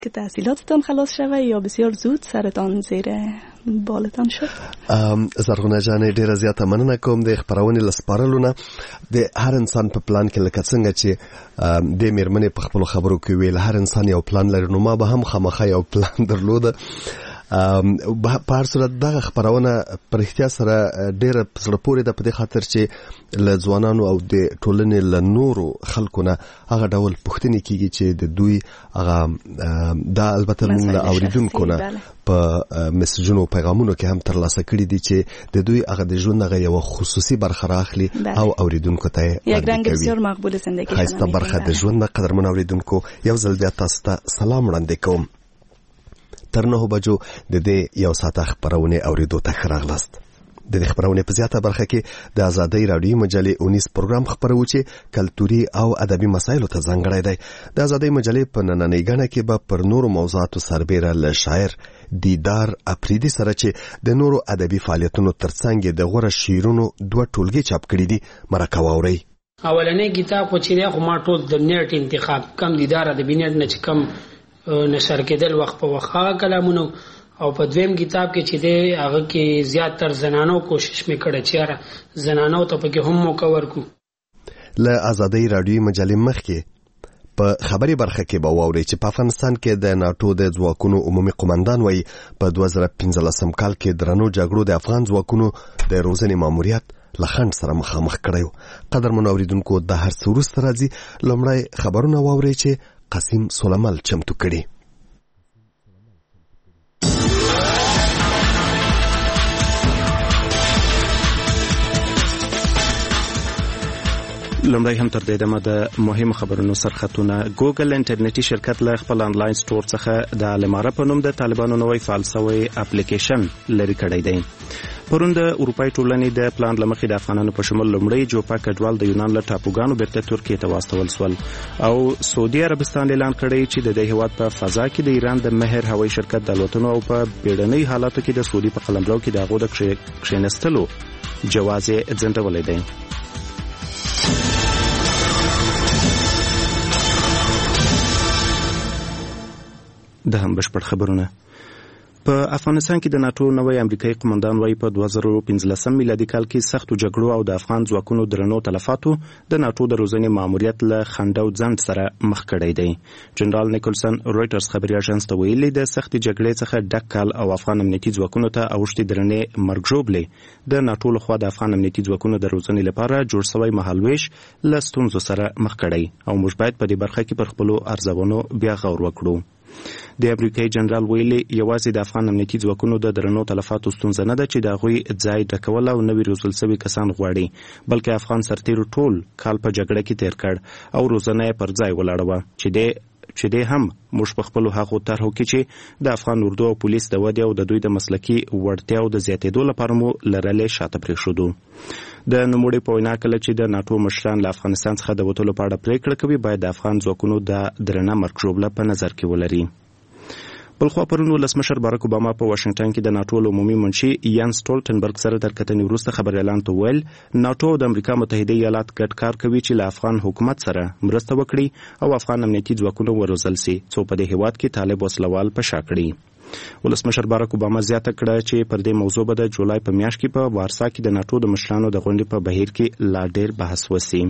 که تحصیلاتتان خلاص شوه یا بسیار زود سرتان زیر بالتان شد؟ زرغونه جانې ډیره زیاته مننه کوم د خبرونې لسپارلو نه. د هر انسان په پلان کې لکه څنګه چې د میرمنې په خپل خبرو کې ویل هر انسان یو پلان لري، نو ما به هم خامخا یو پلان درلوده. په هر صورت دغه خبرونه پر احتیا سره ډیره سره پورې د په دې خاطر چې له ځوانانو او د ټولنې له نورو خلکو نه هغه ډول پوښتنې کیږي چې د دوی هغه دا البته موږ له اوریدونکو نه په میسجونو پیغامونو کې هم ترلاسه کړي دي چې د دوی هغه د ژوند هغه یو خصوصي برخه راخلي او اوریدونکو ته یک رنگ بسیار مقبول زندگی خاصه برخه د ژوند. قدرمن اوریدونکو یو ځل بیا تاسو ته سلام وړاندې کوم. تر 9 بجو د دې یو ساعت خبرونه اوریدو ته راغلاست. د دې خبرونه په زیاته برخه کې د آزادۍ رادیو مجلې 19 پروګرام خبرو چې کلتوري او ادبي مسایلو ته ځانګړی دی. د آزادۍ مجلې په نننۍ غاڼه کې به پر نورو موضوعاتو سربېره له شاعر دیدار اپریدي سره چې د نورو ادبي فعالیتونو ترڅنګ د غوړه شعرونو دوه ټولګي چاپ کړي دي مرکه واوري. اولنې کتاب خو چې خو ما ټول د نیټ انتخاب کم دیدار ادبي نیټ نه چې کم نشر کېدل وخت په وخت کلامونو، او په دویم کتاب کې چې دی هغه کې زیات تر زنانو کوشش مې کړی چې زنانو ته پکې هم موقع ورکو. له آزادۍ رادیو مجلې مخکې په خبري برخه کې به واوري چې په افغانستان کې د ناتو د ځواکونو عمومي قومندان وایي په 2015 کال کې درنو جګړو د افغان ځواکونو د روزنې ماموریت لخند سره مخامخ کړیو. قدرمن اوریدونکو د هر څه وروسته راځي لومړی خبرونه واوري چې قاسم سلیمال چمتو کړي. لومړی هم تر دې دمه د مهم خبرونو سرخطونه. ګوګل انټرنیټي شرکت له خپل انلاین سټور څخه د الماره په نوم د طالبانو نوې فعال شوی اپلیکیشن لري کړی دی. پرون د اروپای ټولنې د پلان لمخې د افغانانو په شمول لومړی جوپا کډوال د یونان له ټاپوګانو بیرته ترکیې ته واستول شول او سعودي عربستان اعلان کړی چې د دې هیواد په فضا کې د ایران د مهر هوایي شرکت د الوتنو او په بیړنۍ حالاتو کې د سعودي په قلمرو کې د هغو د کښېنستلو جواز یې ځنډولی دی. د هم بشپړ خبرونه. په افغانستان کې د ناتو نوی امریکایي قومندان وايي په 2015 میلادي کال کې سختو جګړو او د افغان ځواکونو درنو تلفاتو د ناتو د روزنې ماموریت له خنډ او ځنډ سره مخ کړی دی. جنرال نیکلسن رويټرز خبري اژانس ته ویلي د سختې جګړې څخه ډک کال او افغان امنیتي ځواکونو ته اوښتې درنې مرګ ژوبلې د ناتو لخوا د افغان امنیتي ځواکونو د روزنې لپاره جوړ شوی مهالویش له ستونزو سره مخ کړی او موږ باید په دې برخه کې پر خپلو ارزونو بیا غور وکړو. د امریکایي جنرال ویلي یوازې د افغان امنیتي ځواکونو د درنو تلفاتو ستونزه نه ده چې د هغوی ځای ډکول او نوي روزل شوي کسان غواړي، بلکې افغان سرتیرو ټول کال په جګړه کې تیر کړ او روزنه یې پر ځای ولاړه وه چې دې هم موږ په خپلو هغو طرحو کې چې د افغان اردو او پولیس د ودې او د دوی د مسلکي وړتیاو د زیاتېدو لپاره مو لرلې شاته پرېښودو. د نوموړي په وینا کله چې د ناتو مشران له افغانستان څخه د وتلو په اړه پرېکړه کوي باید د افغان ځواکونو د درنه مرګ ژوبله په نظر کې ولري. بلخوا پرون ولسمشر باراک اوباما په واشنگټن کې د ناتو عمومي منشي یان سټولټنبرګ سره تر کتنې وروسته خبر اعلان ته ویل ناتو او د امریکا متحده ایالات ګډ کار کوي چې له افغان حکومت سره مرسته وکړي او افغان امنیتي ځواکونه وروزل سي څو په دې هیواد کې طالب وسلوال په شا کړي. ولسمشر باراک اوباما زیاته کړه چې پر دې موضوع به د جولای په میاشت کې په وارسا کې د ناتو د مشرانو د غونډې په بهیر کې لا ډېر بحث وشي.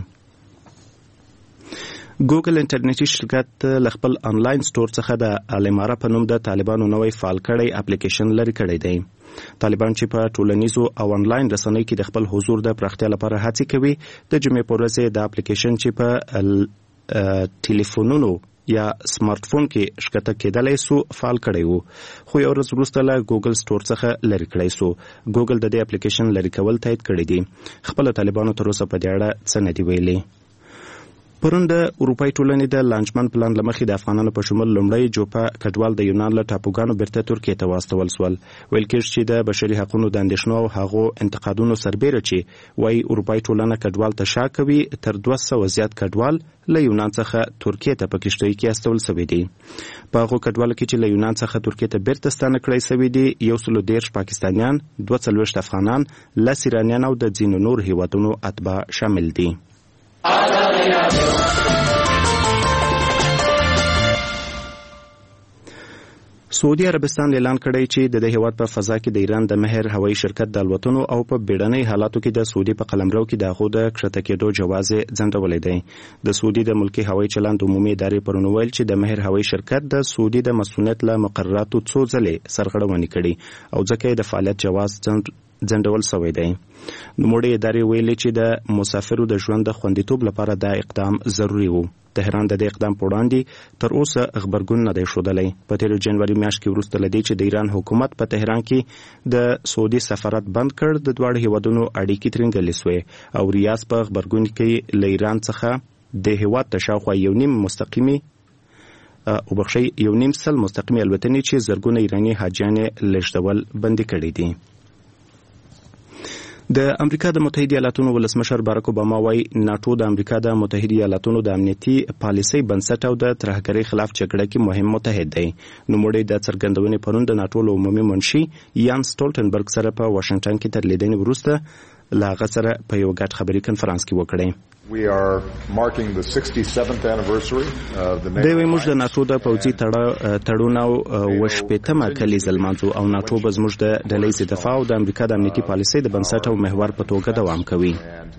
ګوګل انټرنیټي شرکت له خپل انلاین سټور څخه د الماره په نوم د طالبانو نوې فعال کړی اپلیکیشن لري کړی دی. طالبان چې په ټولنیزو او انلاین رسنیو کې د خپل حضور د پراختیا لپاره هڅې کوي د جمعې په ورځ د اپلیکیشن چې په ټلیفونونو یا سمارټ فون کې ښکته کېدلی سو فعال کړی وو، خو یو ورځ وروسته له ګوګل سټور څخه لرې کړی سو. ګوګل د دې اپلیکیشن لرې کول تایید کړی دی. خپل طالبانو تر اوسه په دې اړه څه نه دی ویلي. پرون د اروپای ټولنې د لانچمن پلان لمخې د افغانانو په شمول لومړی جوپا کډوال د یونان له ټاپوګانو بیرته ترکیې ته واستول شول. ویل کېږي چې د بشري حقوقو د اندېښنو او هغو انتقادونو سربیره چې وایي اروپای ټولنه کډوال ته شا کوي تر 200 زیات کډوال له یونان څخه ترکیې ته په کښتۍ کې استول شوي دي. په هغو کډوالو کې چې له یونان څخه ترکیې ته بیرته ستانه کړی شوي دي 130 پاکستانیان، 42 افغانان، 10 ایرانیان او د ځینو نور هیوادونو اتباع شامل دي. سعودي عربستان اعلان کړی چې د هیواد په فضا کې د ایران د مهر هوایي شرکت د الوتنو او په بیړنۍ حالاتو کې د سعودي په قلمرو کې د هغو د کښته کېدو جواز ځنډولی دی. د سعودي د ملکي هوایي چلند عمومي ادارې پرون ویل چې د مهر هوایي شرکت د سعودي د مسؤلیت له مقرراتو څو ځلې سرغړونې کړي او ځکه یې د فعالیت جواز ځنډول شوی دی. نوموړې ادارې ویلي چې د مسافرو د ژوند د خوندیتوب لپاره دا اقدام ضروري و. تهران د دې اقدام په وړاندې تر اوسه خبرګون نه دی ښودلی. په تېر جنوري میاشت کې وروسته له دې چې د ایران حکومت په تهران کې د سعودي سفارت بند کړ، د دواړو هیوادونو اړیکې ترنګلې سوې او ریاض په خبرګون کې له ایران څخه د هیواد ته شاوخوا یو نیم سل مستقیمي الوتنې چې زرګونه ایراني حاجیان لېږدول بندي کړي دي. د امریکا د متحده ایالاتونو ولسمشر باراک اوباما وايي ناتو د امریکا د متحده ایالاتونو د امنیتي پالیسۍ بنسټ او د ترهګرۍ خلاف جګړه کې مهم متحد دی. نوموړی د څرګندونې پرون د ناتو له عمومي منشي یان سټولټنبرګ سره په واشنگټن کې تر لیدنې وروسته له هغه سره په یو ګډ خبري کنفرانس کې وکړی. دوی موږ د ناتو د پوځي تړون او 80مه کلیزه لمانځو او ناتو به زموږ د ډلې ضد دفاع او د امریکا د امنیتي پالیسۍ د بنسټ او محور په توګه دوام کوي.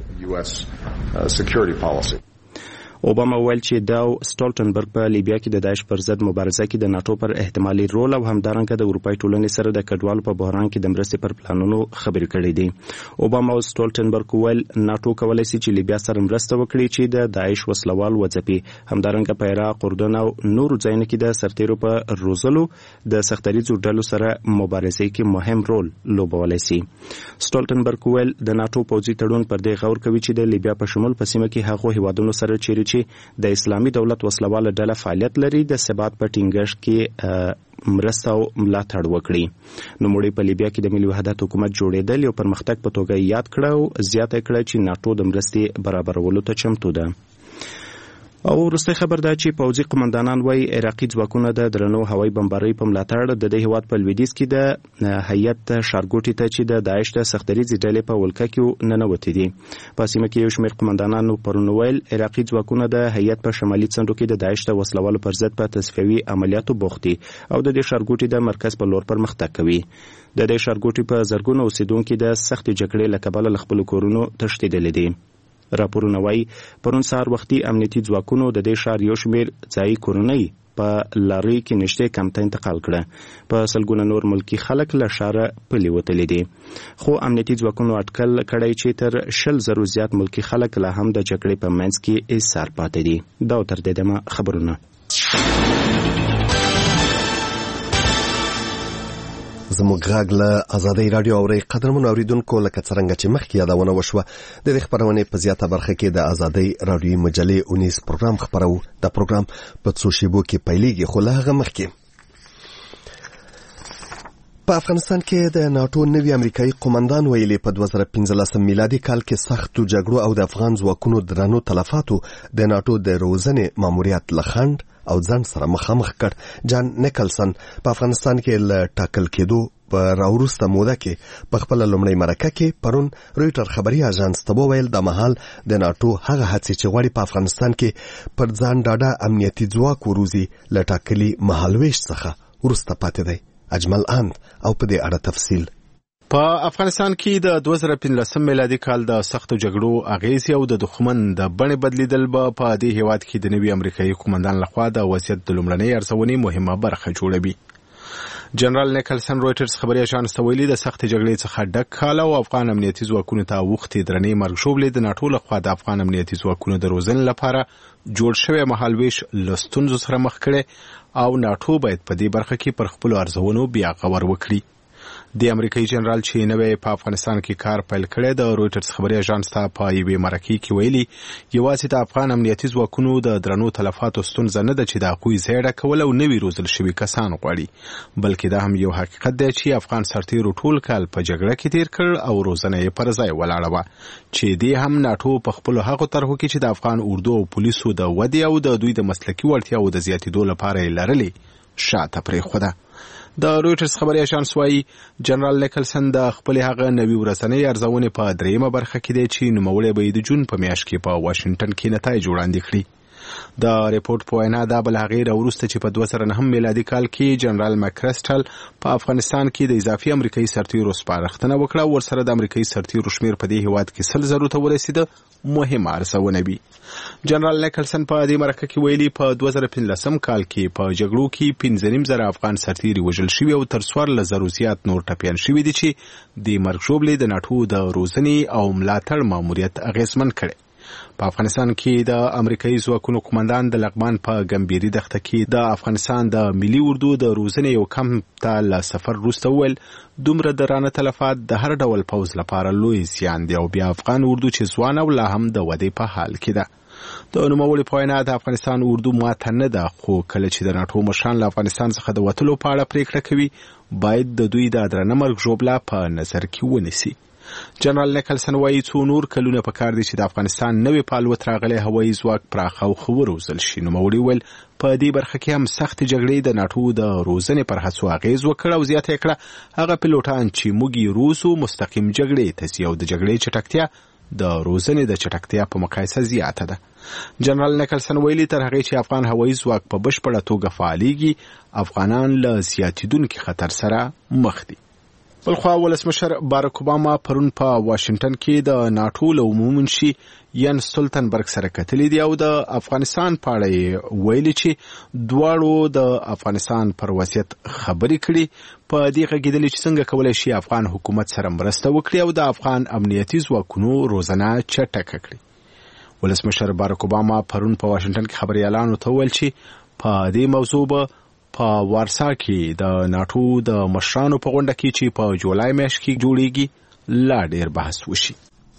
اوباما ویل چې دا سټولټنبرګ په لیبیا کې د داعش پر ضد مبارزه کې د ناتو پر احتمالي رول او همدارنګه د اروپای ټولنې سره د کډوالو په بحران کې د مرستې پر پلانونو خبرې کړې دي. اوباما او سټولټنبرګ ویل ناتو کولی شي چې لیبیا سره مرسته وکړي چې د داعش وسلوال وځپي، همدارنګه په عراق، اردن او نورو ځایونو کې د سرتیرو په روزلو د سختدریځو ډلو سره مبارزه کې مهم رول لوبولی شي. سټولټنبرګ ویل د ناتو پوځي تړون پر دې غور کوي چې د لیبیا په شمول په سیمه کې هغو هیوادونو سره چیرې چې د اسلامي دولت وسلواله ډله فعالیت لري د ثبات په ټینګښت کې مرسته او ملاتړ وکړي. نوموړی په لیبیا کې د ملي وحدت حکومت جوړېدل یو پرمختګ په توګه یاد کړه او زیاته کړه چې ناتو د مرستې برابرولو ته چمتو ده. او وروستی خبر دا چې پوځي قمندانان وايي عراقي ځواکونه د درنو هوایي بمبارۍ په ملاتړ د دې هیواد په لویدیځ کې د هیات ښارګوټي ته چې د داعش د سختدریځې ډلې په ولکه کې ننوتې دي. په سیمه کې یو شمېر قمندانانو پرون ویل عراقي ځواکونه د هیات په شمالي څنډو کې د داعش د وسلوالو پر ضد په تصفیوي عملیاتو بوخت دي او د دې ښارګوټي د مرکز په لور پرمختګ کوي. د دې ښارګوټي په زرګونو اوسیدونکو د سختې جګړې له کبله له خپلو کورونو تښتېدلي دي. راپورونه وايي پرون سهار وختي امنیتي ځواکونو د دې ښار یو شمېر ځایي کورنۍ په لارۍ کې نږدې کمپ ته انتقال کړه. په سلګونه نور ملکي خلک له ښاره پلي وتلي دي، خو امنیتي ځواکونو اټکل کړی چې تر 100,000 زیات ملکي خلک لا هم د جګړې په منځ کې ایسار پاتې دي. دا تر دې دمه خبرونه. زموږ غږ له ازادۍ راډیو اوري. قدرمن اوریدونکو، لکه څنګه چې مخکې یادونه وشوه د دې خبرونې په زیاته برخه کې د ازادۍ راډیو مجلې 19 پروګرام خبرو. دا پروګرام په څو شیبو کې پیلېږي، خو له هغه مخکې په افغانستان کې د ناتو نوي امریکایي قومندان ویلي په 2015 میلادي کال کې سختو جګړو او د افغان ځواکونو درنو تلفاتو د ناتو د روزنې ماموریت لخند او ځان سره مخامخ کړ. جان نیکلسن په افغانستان کې له ټاکل کېدو په راوروسته موده کې په خپل لومړی مرکه کې پرون رويټر خبري اژانس ته وویل د مهال د ناتو هغه هڅې چې غواړي په افغانستان کې پر ځان ډاډه امنیتي ځواک وروزي له ټاکلي مهالويش څخه وروسته پاتې دی. اجمل اند او په دې اړه تفصیل. په افغانستان کې د 2015 میلادي کال د سختو جګړو اغیز او د دښمن د بڼې بدلیدل به په دې هیواد کې د نوي امریکایي قومندان لخوا د وضعیت د لومړنۍ ارزونې مهمه برخه جوړوي. جنرال نیکلسن رويټرز خبري اژانس ته ویلي د سختې جګړې څخه ډک کال او افغان امنیتي ځواکونو ته وختي درنې مرګ ژوبلې د ناتو لخوا د افغان امنیتي ځواکونو د روزنې لپاره جوړ شوی مهالويش له ستونزو سره مخ کړي او ناتو باید په دې برخه کې پر خپل ارزونو بیا غور وکړي. د امریکایي جنرال چې نوې په افغانستان کې کار پیل کړی د رويټرز خبري اژانس ته په یوې مرکې کې ویلي یوازې د افغان امنیتي ځواکونو د درنو تلفاتو ستونزه نه ده چې د هغوی ځای ډکول او نوي روزل شوي کسان غواړي، بلکې دا هم یو حقیقت دی چې افغان سرتیرو ټول کال په جګړه کې تیر کړ او روزنه یې پر ځای ولاړه وه چې دې هم ناتو په خپلو هغو طرحو کې چې د افغان اردو او پولیسو د ودې او د دوی د مسلکي وړتیاو د زیاتېدو لپاره یې لرلې شاته پرېښوده. د رويټرز خبري اژانس وايي جنرال نیکلسن د خپل هغه نوي ورځنۍ ارزونې په دریمه برخه کې دی چې نوموړی به د جون په میاشت کې په واشنگټن کې نتایج وړاندې کړي. د ریپورت په وینا دا بل هغې راوروسته چې په 2009 میلادي کال کې جنرال مکرسټل په افغانستان کې د اضافي امریکایي سرتیرو سپارښتنه وکړه، ورسره د امریکایي سرتیرو شمیر په دې هیواد کې 100,000 ته ورسېده، مهمه ارزونه وي. جنرال نیکلسن په دې مرکه کې ویلي په 2015 کال کې په جګړو کې 15,000 افغان سرتیري وژل شوي او تر 14,000 زیات نور ټپیان شوي دي چې د مرګ ژوبلې د ناټو د روزنې او ملاتړ ماموریت اغیزمن کړي. په افغانستان کې د امریکایي ځواکونو قومندان د لغمان په ګمبيري دښته کې د افغانستان د ملي اردو د روزنې یو کمپ ته له سفر وروسته وویل دومره درانه تلفات د هر ډول پوځ لپاره لوی زیان دی او بیا افغان اردو چې ځوانه او لا هم د ودې په حال کې ده. د نوموړي په وینا د افغانستان اردو ماته نه ده، خو کله چې د ناټو مشران له افغانستان څخه د وتلو په اړه پریکړه کوي باید د دوی د درنه مرګ ژوبله په نظر کې ونیسي. جنرال نیکلسن وایي څو نور کلونه پکار دي چې د افغانستان نوې پالوت راغلی هوایي ځواک پراخه او ښه وروزل شي. نوموړي ویل په دې برخه کې هم سختې جګړې د ناټو د روزنې پر هڅو اغېز وکړ او زیاته یې کړه هغه پیلوټان چې موږ یې روزو مستقیم جګړې ته ځي او د جګړې چټکتیا د روزنې د چټکتیا په مقایسه زیاته ده. جنرال نیکلسن ویلي تر هغې چې افغان هوایي ځواک په بشپړه توګه فعالېږي افغانان له زیاتېدونکي خطر سره مخ دي. بلخوا ولسمشر باراک اوباما پرون په واشنگټن کې د ناټو له عمومي منشي ین سټولټنبرګ سره کتلي دي او د افغانستان په اړه ویلي چې دواړو د افغانستان پر وضعیت خبرې کړي، په دې غږېدلي چې څنګه کولی شي افغان حکومت سره مرسته وکړي او د افغان امنیتي ځواکونو روزنه چټکه کړي. ولسمشر باراک اوباما پرون په واشنگټن کې خبريالانو ته ویل چې په دې موضوع به په وارسا کې د ناټو د مشرانو په غونډه کې چې په جولای میاشت کې جوړیږي لا ډیر بحث وشي.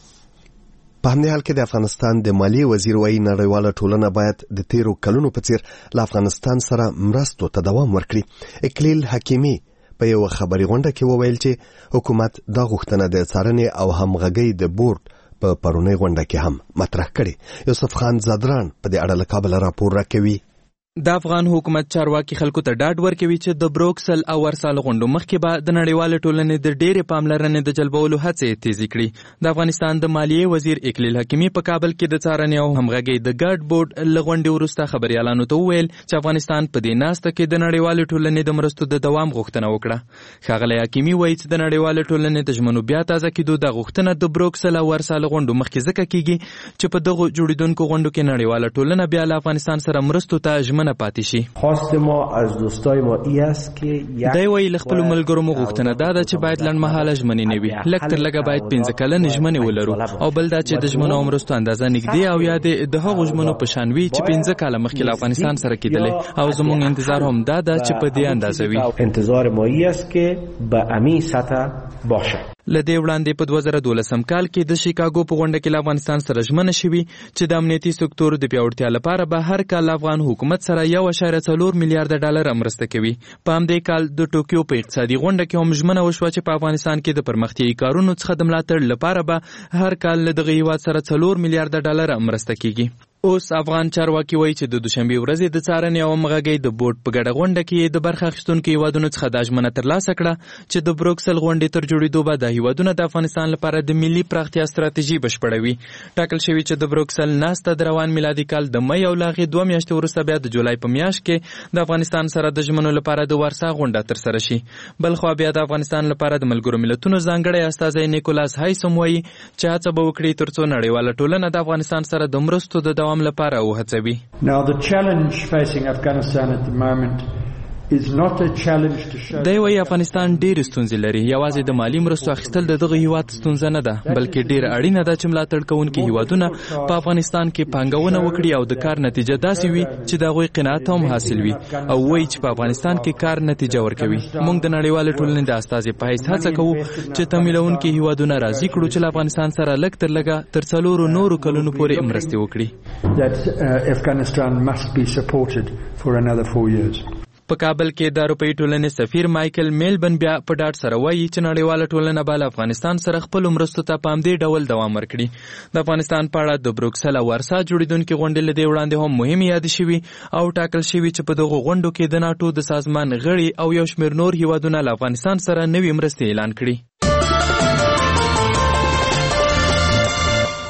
په همدې حال کې د افغانستان د مالیې وزیر وایي نړیواله ټولنه باید د تیرو کلونو په څیر له افغانستان سره مرستو ته دوام ورکړي. اکلیل حکیمي په یو خبري غونډه کې وویل چې حکومت دا غوښتنه د څارنې او همغږۍ د بورډ په پرونی غونډه کې هم مطرح کړي. یوسف خان زادران په دې اړه له کابل راپور راکوي. د افغان حکومت چارواکي خلکو ته ډاډ ورکوي چې د بروکسل او ورسال غونډو مخکې به د نړیوال ټولنې د ډېرې پاملرنې د جلبولو هڅې تیزې کړي. د افغانستان د مالیې وزیر اکلیل حکیمي په کابل کې د څارنې او همغږۍ د ګډ بورډ له غونډې وروسته خبريالانو ته وویل چې افغانستان په دې ناسته کې د نړیوال ټولنې د مرستو د دوام غوښتنه وکړه. ښاغلی حکیمي وایي چې د نړیوال ټولنې د ژمنو بیا تازه کېدو د غوښتنه د بروکسل او ورسال غونډو مخکې ځکه کېږي چې په دغو جوړیدونکو غونډو کې نړیواله ټولنه بیا له افغانستان سره مرستو ته ژمنه پاتې شي. خواست ما از دوستای ما ای است که دی وایي له خپلو ملګرو مو غوښتنه دا ده چې باید لنډمهاله ژمنې نه وي، لږ تر لږه باید 15 کلنې ژمنې ولرو او بل دا چې د ژمنو او مرستو اندازه نږدې او یا د هغو ژمنو په شان وي چې 15 کاله مخکې له افغانستان سره کېدلې او زموږ انتظار هم دا ده چې په دې اندازه وي. انتظار ما ای است که به امی سطح باشد. لدې وړاندې په 2012 کال کې د شیکاګو په غونډه کې له افغانستان سره ژمنه شوې چې د امنیتي سکتور د پیاوړتیا لپاره به هر کال افغان حکومت سره 1.4 میلیارډ ډالر مرسته کوي. په همدې کال د ټوکیو په اقتصادي غونډه کې هم ژمنه وشوه چې په افغانستان کې د پرمختیایي کارونو څخه د ملاتړ لپاره به هر کال له دغه هیواد سره 4 میلیارډ ډالر مرسته کیږي. اوس افغان چارواکي وایي چې د دوشنبه ورځې د څارنې او همغږۍ د بورډ په ګډه غونډه کې د برخه اخیستونکو هیوادونو څخه دا ژمنه ترلاسه کړه چې د بروکسل غونډې تر جوړېدو به دا هیوادونه د افغانستان لپاره د ملي پراختیا ستراتیژي بشپړوي. ټاکل شوي چې د بروکسل ناسته د روان میلادي کال د مې او له هغې 2 میاشتې وروسته بیا د جولای په میاشت کې د افغانستان سره د ژمنو لپاره د ورسا غونډه ترسره شي. بلخوا بیا د افغانستان لپاره د ملګرو ملتونو ځانګړی استازی نیکولاس هایسم وایي چې هڅه به وکړي ترڅو نړیواله ټولنه د افغانستان سره د مرستو د دوام لپاره وهڅوي. Now the challenge facing Afghanistan at the moment is not a challenge to show. دی وایي افغانستان ډېر ستونزې لري. یوازې د مالی مرستو اخیستل د دغه هیواد ستونزه نه ده، بلکې ډېر اړینه ده چې ملاتړ کوونکي هیوادونه په افغانستان کې پانګونه وکړي او د کار نتیجه داسې وي چې د هغوی قناعت هم حاصل وي او وایي چې په افغانستان کې کار نتیجه ورکوي. موږ د نړیوالې ټولنې د استازي په حیث هڅه کوو چې تمویلونکي هیوادونه راضي کړو چې له افغانستان سره لږ تر لږه تر 4 نورو کلونو پورې مرستې وکړي. That Afghanistan must be supported for another 4 years. په کابل کې د اروپאי ټولنې سفیر مایکل میلبن بیا په ډاډ سره وایي چې نړیواله ټولنه به له افغانستان سره خپلو مرستو ته په همدې ډول دوام ورکړي. د افغانستان په اړه د بروکسل او ورسا جوړېدونکې غونډې له دې وړاندې هم مهمې یادې شوي او ټاکل شوي چې په دغو غونډو کې د ناټو د سازمان غړي او یو شمېر نور هیوادونه له افغانستان سره نوې مرستې اعلان کړي.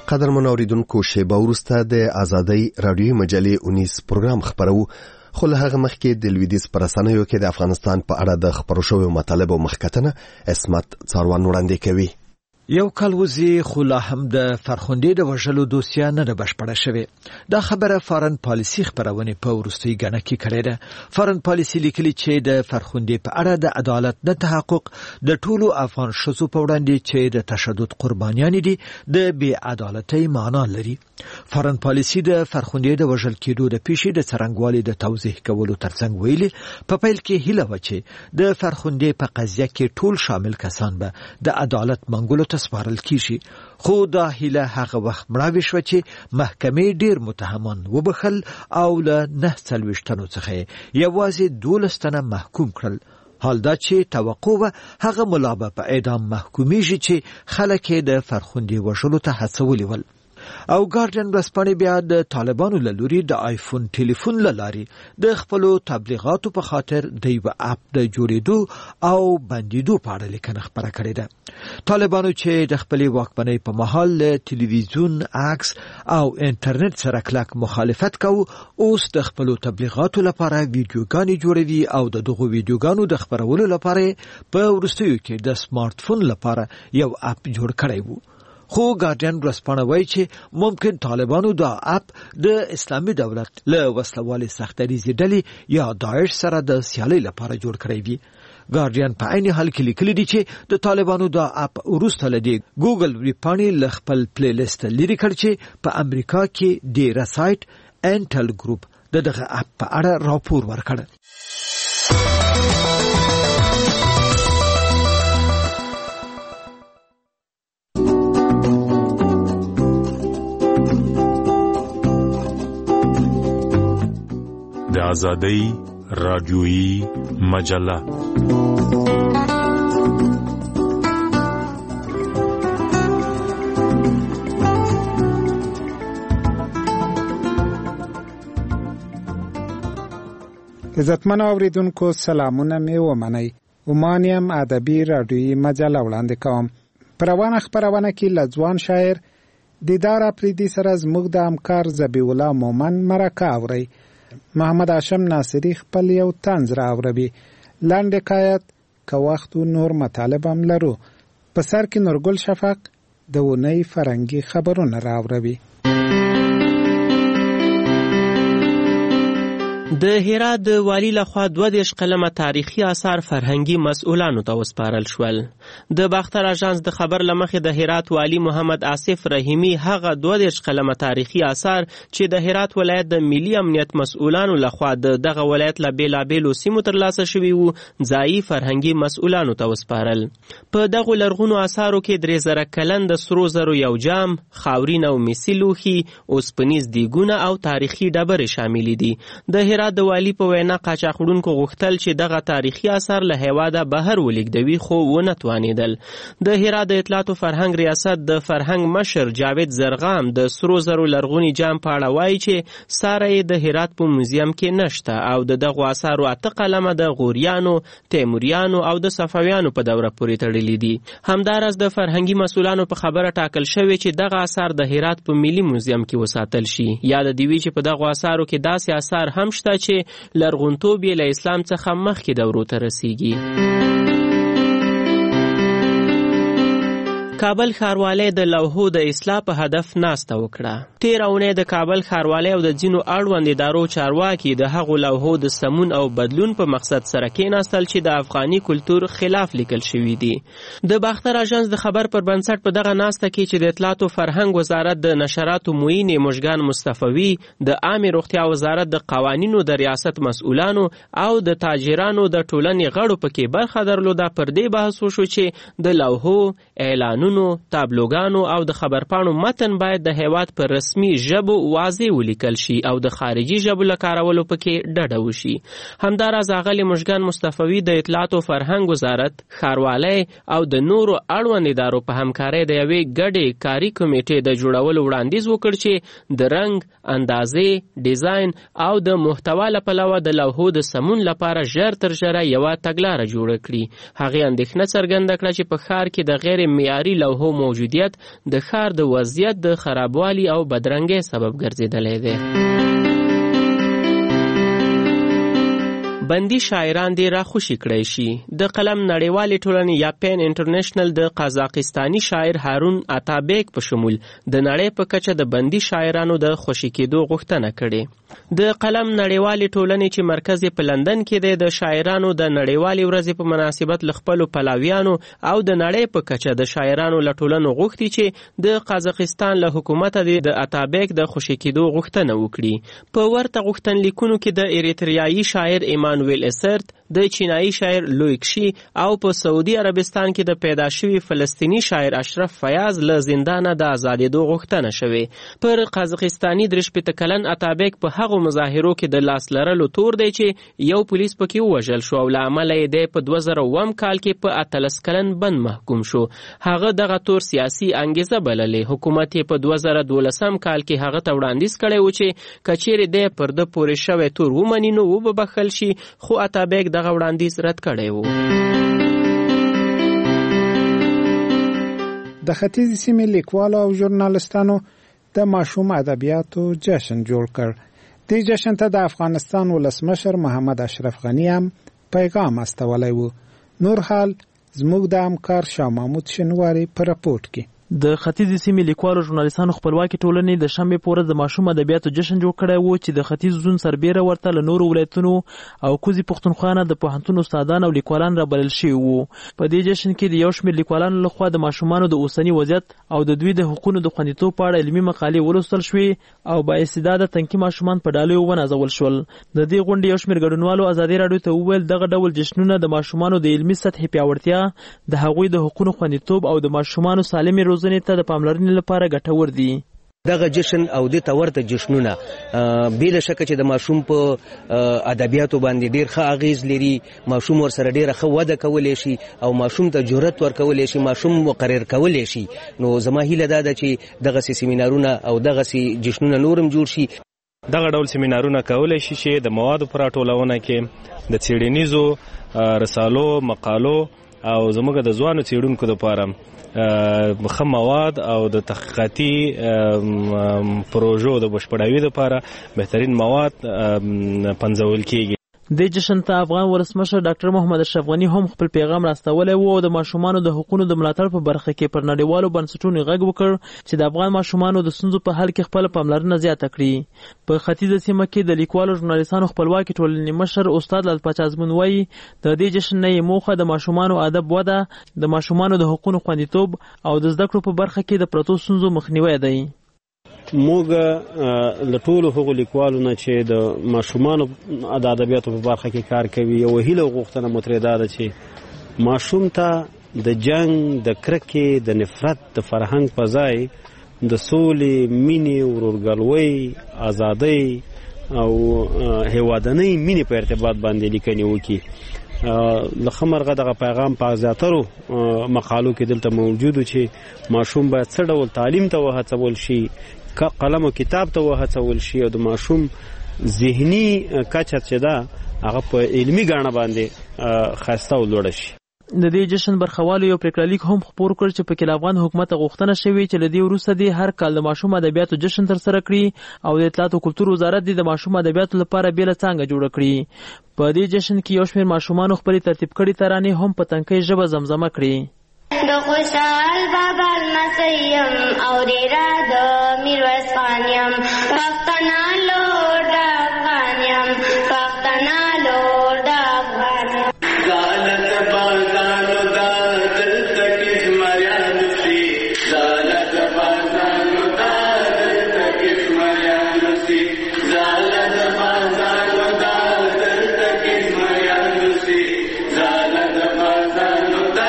قدرمن اوریدونکو شیبه وروسته د ازادۍ رادیوي مجلې 19 پروګرام خبرو، خو له هغه مخکې د لویدیځ په رسنیو کې د افغانستان په اړه د خبرو شویو مطالبو مخکتنه عصمت څاروان وړاندې کوي. یو کال وزي خو لا هم د فرخندې د وژلو دوسیه نه ده بشپړه شوې. دا خبره فارن پالیسي خبرونه په وروستي غاڼه کې کړې ده. فارن پالیسي لیکلي چې د فرخندې په اړه د عدالت نه تحقق د ټولو افغان شوزو په وړاندې چې د تشدد قربانیان دي د بې عدالتۍ معنا لري. فارن پالیسي د فرخندې د وژل کېدو د پیښې د څرنګوالي د توضیح کولو ترڅنګ ویلي په پیل کې هیله و چې د فرخندې په قضیه کې ټول شامل کسان به د عدالت منګولو سپارل کیږي، خو دا هیله هغه وخت مړاوې شوه چې محکمې ډیر متهمان وبخل او له 9 تنو څخه یوازې 12 تنه محکوم کړل. حال دا چې توقع و هغه ملا به په اعدام محکومیږي چې خلک د فرخندې وژلو ته هڅولي ول. او ګارډین ورځپاڼې بیا د طالبانو له لوري د آیفون ټلیفون له لارې د خپلو تبلیغاتو په خاطر د یو اپ د جوړېدو او بندیدو په اړه لیکنه خپره کړې ده. طالبانو چې د خپلې واکمنۍ په مهال له تلویزیون، عکس او انټرنیټ سره کلک مخالفت کوي، اوس د خپلو تبلیغاتو لپاره ویډیوګانې جوړوي او د دغو ویډیوګانو د خپرولو لپاره په وروستیو کې د سمارټ فون لپاره یو اپ جوړ کړی وو. خو ګارډین ورځپاڼه وایي چې ممکن طالبانو دا اپ د اسلامي دولت له وسلوالې سختدریزې ډلې یا داعش سره د سیالۍ لپاره جوړ کړی وي. ګارډین په عین حال کې لیکلي دي چې د طالبانو دا اپ وروسته له دې ګوګل ویبپاڼې له خپل پلی لیست لرې کړ چې په امریکا کې ډیره سایټ انټل ګروپ دغه اپ په اړه راپور ورکړ. د ازادۍ رادیویی مجله. عزتمن اوریدونکو سلامونه می ومنئ. عمانیم ادبی رادیویی مجله وړاندې کوم. په روانه خبرونه کې لځوان شاعر دیدار اپریدي سره زموږ د همکار ذبیح الله مومن مرکه اوري. محمد هاشم ناصری خپل یو طنز راوړي. لاندې حکایت که وخت نور مطالب هم لرو. په سر کې نورګل شفق د ونې فرنګي خبرونه راوړي. د هرات د والی لخوا 22 قلمه تاریخي آثار فرهنګي مسؤلانو ته وسپارل شول. د باختر اژانس د خبر لمخې د هرات والی محمد آصف رحیمی هغه 22 قلمه تاریخي آثار چې د هرات ولایت د ملي امنیت مسؤلانو لخوا دغه ولایت له بیلابیلو سیمو ترلاسه شوي وو ځایي فرهنګي مسؤلانو ته وسپارل. په دغه لرغونو آثارو کې 3000 کلن د سرو زرو یو جام، خاورین او مسی لوښي، اوسپنیز دیګونه او تاریخي ډبرې شامل دي. د هرات د والی په وینا قاچاقړونکو غوښتل چې دغه تاریخي آثار له هیواده بهر ولیږدوي، خو ونه توانېدل. د هرات د اطلاعات او فرهنګ ریاست د فرهنګ مشر جاوید زرغام د سرو زرو لرغوني جام په اړه وایي چې ساره یې د هرات په موزیم کې نشته او د دغو آثارو 8 قلمه د غوریانو، تیموریانو او د صفویانو په دوره پورې تړلي دي. همداراز د فرهنګي مسؤلانو په خبره ټاکل شوی چې دغه آثار د هرات په ملي موزیم کې وساتل شي. یاد دی وی چې په دغه آثارو کې داسې آثار هم شته چې لرغونتوب یې له اسلام څخه مخکې دورو ته رسیږي. کابل ښاروالۍ د لوحو د اصلاح په هدف ناسته وکړه. تیر اونۍ د کابل ښاروالۍ او د ځینو اړوند ادارو چارواکي د هغو لوحو د سمون او بدلون په مقصد سره کېناستل چې د افغاني کلتور خلاف لیکل شوي دي. د باختر اژانس د خبر پر بنسټ په دغه ناسته کې چې د اطلاعات او فرهنګ وزارت د نشراتو معین مشګان مصطفوي، د عامه روغتیا وزارت د قوانینو د ریاست مسؤلانو او د تاجرانو د ټولنې غړو پکې برخه درلوده. پر دې بحث وشو چې د لوحو، اعلانونو، تابلوګانو او د خبرپاڼو متن باید د هیواد پر رسمي ژبو واضح ولیکل شي او د خارجي ژبو له کارولو پکې ډډه وشي. همداراز اغلې مشګان مصطفوي د اطلاعات او فرهنګ وزارت، ښاروالۍ او د نورو اړوند ادارو په همکارۍ د یوې ګډې کاري کمیټې د جوړولو وړاندیز وکړ چې د رنګ، اندازې، ډیزاین او د محتوا له پلوه د لوحو د سمون لپاره ژر تر ژره یوه تګلاره جوړه کړي. هغې اندېښنه څرګنده کړه چې په ښار کې د غیر معیاري لوحو موجودیت د ښار د وضعیت د خرابوالي او بدرنګۍ سبب ګرځېدلی دی. بندي شاعران دې راخوشي کړی شي. د قلم نړیوالې ټولنې یا پین انټرنیشنل د قزاقستاني شاعر هارون اتابیک په شمول د نړۍ په کچه د بندي شاعرانو د خوشي کېدو غوښتنه کړې. د قلم نړیوالې ټولنې چې مرکز په لندن کې دی د شاعرانو د نړیوالې ورځې په مناسبت له خپلو پلاویانو او د نړۍ په کچه د شاعرانو له ټولنو غوښتي چې د قزاقستان له حکومته د اتابیک د خوشي کېدو غوښتنه وکړي. په ورته غوښتنلیکونو کې د ایریتریایي شاعر ایمانویل اسرت، د چینایي شاعر لویکشي او په سعودي عربستان کې د پیدا شوي فلسطینی شاعر اشرف فیاض له زندانه د آزادېدو غوښتنه شوې. پر قزاقستاني 43 کلن اتابیک په هغو مظاهرو کې د لاس لرلو تور دی چې یو پولیس پکې ووژل شو او له امله یې دی په 2009 کال کې په 18 کلن بند محکوم شو. هغه دغه تور سیاسي انګیزه بللې. حکومت یې په 2012 کال کې هغه ته وړاندیز کړی و چې کچېرې دی پر د پورې شوی تور ومني نو وبخښل شي، خو اتابیک دغه وړاندیز رد کړی و. د ختیځې سیمې لیکوالو او ژورنالستانو د ماشوم ادبیاتو جشن جوړ کړ. دې جشن ته د افغانستان ولسمشر محمد اشرف غنی هم پیغام استولی و. نور حال زموږ د همکار شاه محمود شنواری په راپورټ کې. د ختیځې سیمې لیکوالو ژورنالستانو خپلواکي ټولنې د شنبې په ورځ د ماشوم ادبیاتو جشن جوړ کړی و چې د ختیځ زون سربیره ورته له نورو ولایتونو او کوزي پښتونخوا نه د پوهنتون استادان او لیکوالان رابلل شوي وو. په دې جشن کې د یو شمېر لیکوالانو لخوا د ماشومانو د اوسني وضعیت او د دوی د حقوقو د خوندیتوب په اړه علمي مقالې ولوستل شوې او بااستعداده تنکي ماشومان په ډالیو ونازول شول. د دې غونډې یو شمېر ګډونوالو ازادي راډیو ته وویل دغه ډول جشنونه د ماشومانو د علمي سطحې پیاوړتیا، د هغوی د حقوقو خوندیتوب او د ماشومانو سالمې روزنې ته د پاملرنې لپاره ګټور دي. دغه جشن او د تورته جشنونه بلا شک چې د ماشوم په ادبیاتو باندې ډیر ښه اغیز لري. ماشوم ورسره ډیره ښه وده کولی شي او ماشوم ته جرأت ورکولی شي، ماشوم مقرر کولی شي. نو زما هیله دا ده چې دغه سیمینارونه او دغه جشنونه نورم جوړ شي. دغه ډول سیمینارونه کولی شي چې د موادو پر راټولونه کې د څېړنیزو رسالو، مقالو او زموږ د ځوانو څېړونکو لپاره ښه مواد او د تحقیقاتي پروژو د بشپړاوي لپاره بهترین مواد پنځول کیږي. د جشن ته افغان ولسمشر ډاکټر محمد اشرف غنی هم خپل پیغام راستولی و او د ماشومانو د حقوقو د ملاتړ په برخه کې پر نړیوالو بنسټونو غږ وکړ چې د افغان ماشومانو د ستونزو په حل کې خپل پاملرنه زیاته کړي. په ختیځه سیمه کې د لیکوالو ژورنالستانو خپلواکي ټولنې مشر استاد لال پاچا ازمون وایي د دې جشن نه یې موخه د ماشومانو ادب وده، د ماشومانو د حقوقو خوندیتوب او د زده کړو په برخه کې د پرتو ستونزو مخنیوی دی. موږ له ټولو هغو لیکوالو نه چې د ماشومانو د ادبیاتو په برخه کې کار کوي یو هیله غوښتنه مو ترې دا ده چې ماشوم ته د جنگ، د کرکې، د نفرت، د فرهنګ په ځای د سولې، مینې، ورورګلوۍ، ازادۍ او هیوادنۍ مینې په ارتباط باندې لیکنې وکړي. لکه مرغه دغه پیغام په زیاترو مقالو کې دلته موجود چې ماشوم باید څه ډول تعلیم ته وهڅول شي، قلم او کتاب ته وهڅول شي او د ماشوم ذهني کچه چې ده هغه په علمي ګاڼه باندې ښایسته او لوړه شي. د دې جشن برخوالو یو پریکړلیک هم خپور کړ چې پکې افغان حکومت غوښتنه شوې چې لدی وروسته دی هر کال د ماشوم ادبیاتو جشن تر سره کړي او د اطلاعات او کلتور وزارت د ماشوم ادبیاتو لپاره بیل څنګه جوړ کړي. په دې جشن کې یو شمېر ماشومان خپل ترتیب کړي ترانې هم په تنکۍ ژبه زمزمه کړي. د خوشحال بابا مسیم او ډیرا د میرویس خان یم، پښتنه لور د افغان یم، پښتنه لور د افغان یم. زالت بازانو دا دلته کې زمریانو سي، زالت بازانو دا دلته کې زمریانو سي، زالت بازانو دا دلته کې زمریانو سي، زالت بازانو دا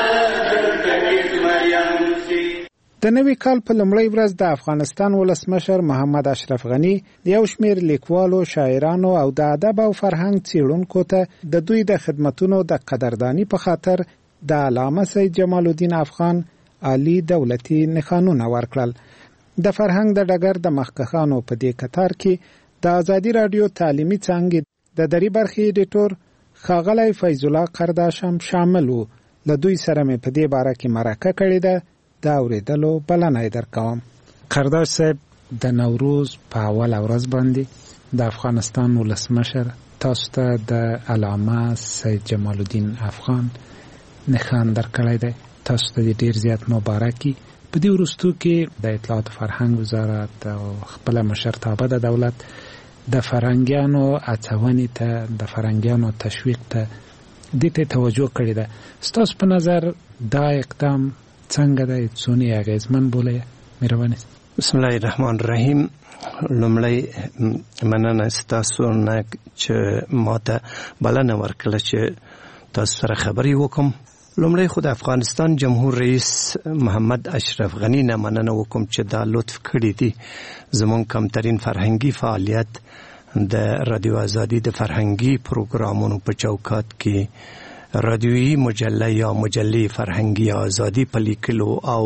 د نوي کال په لومړۍ ورځ د افغانستان ولسمشر محمد اشرف غنی یو شمېر لیکوالو، شاعرانو او د ادب او فرهنګ څېړونکو ته د دوی د خدمتونو د قدرداني په خاطر د علامه سید جمال الدین افغان عالی دولتي نښانونه ورکړل. د فرهنګ د ډګر د مخکښانو په دې کتار کې د ازادي راډیو تعلیمي څانګې د دري برخې ایډیټور ښاغلی فیض الله قرداش هم شامل و. له دوی سره مې په دې باره کې مرکه کړې ده. د اورېدلو بلنه یې درکوم. قرداش صاحب، د نوروز په اوله ورځ باندې د افغانستان ولسمشر تاسو ته د علامه سید جمال الدین افغان نښان درکړی دی. تاسو ته ډیر زیات مبارکي. په دې وروستو کې د اطلاعات فرهنګ وزارت او خپل مشرتابه د دولت د فرهنګیانو اڅونې ته، د فرهنګیانو تشویق ته دې ته توجه کړې ده. ستاسو په نظر دا اقدام څنګه دی؟ څونه اغیزمن بولئ؟ مهرباني. بسم الله الرحمن الرحیم. لومړی مننه ستاسو نه چې ماته بلنه ورکړه چې تاسو سره خبرې وکم. لومړی خو د افغانستان جمهور رئیس محمد اشرف غنی نه مننه وکم چې دا لطف کړی دی زمون کمترین فرهنګي فعالیت د رادیو ازادي د فرهنګي پروګرامونو په چوکاټ کې رادیویي مجله یا مجلې فرهنګي ازادي په لیکلو او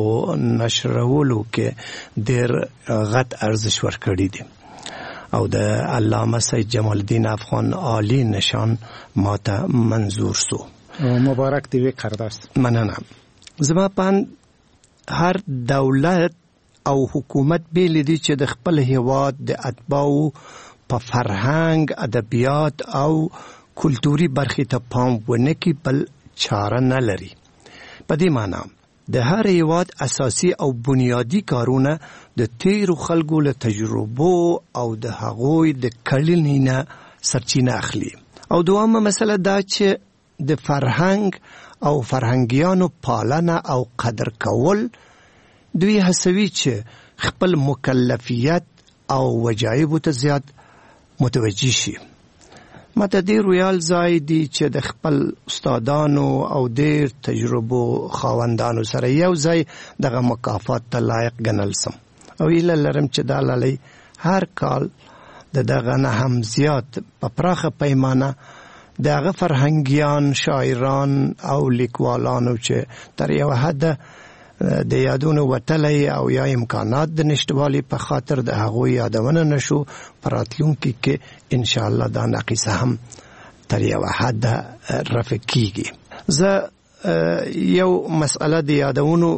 نشرولو کې ډېر غټ ارزښت ورکړی دی او د علامه سید جمال الدین افغان عالی نشان ماته منظور سو. مبارک دی وی قرداش. مننه. زما پان هر دولت او حکومت بیل دی چې د خپل هیواد د اتباعو په فرهنګ، ادبیات او کلتوري برخې ته پام ونه کړي بل چاره نه لري. په دې معنی د هر هیواد اساسي او بنیادی کارونه د تیرو خلکو له تجربو او د هغوی د کړنې نه سرچینه اخلي. او دوامه مسله دا چې د فرهنګ او فرهنګیانو پالنه او قدر کول دوی هڅوي چې خپل مکلفیت او وجایب ته زیات متوجه شي. ماته ډیر ویال ځای دی چې د خپل استادانو او ډیر تجربو خاوندانو سره یو ځای دغه مکافات ته لایق ګڼل سم او ایله لرم چې دا لالي هر کال دغه نه هم زیات په پراخه پیمانه دغه فرهنګیان، شاعران او لیکوالانو چې تر یو حد د یادونو وتلی او یا امکانات د نشټوالي په خاطر د هغوی یادونه نشو، پراتلونکي کې ان شاء الله دا ناقصه هم تر یو حد رفع کیږي. زه یو مسأله د یادونو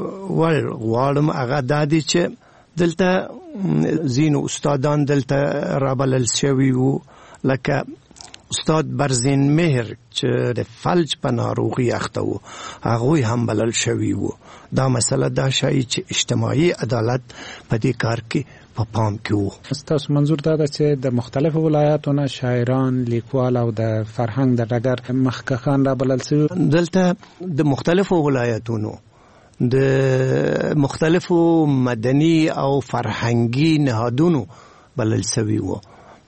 غواړم، هغه دا دی چې دلته ځینو استادان دلته رابلل شوي وو، لکه استاد برزین مهر چې د فلج په ناروغي اخته وو، هغوی هم بلل شوي وو. دا مسله دا شایي چې اجتماعي عدالت په دې کار کې په پام کې وو. ستاسو منظور دا ده چې د مختلفو ولایاتو نه شاعران، لیکوال او د فرهنګ د ډګر مخکښان رابلل شوي؟ دلته د مختلفو ولایتونو د مختلفو مدني او فرهنګي نهادونو بلل شوي وو.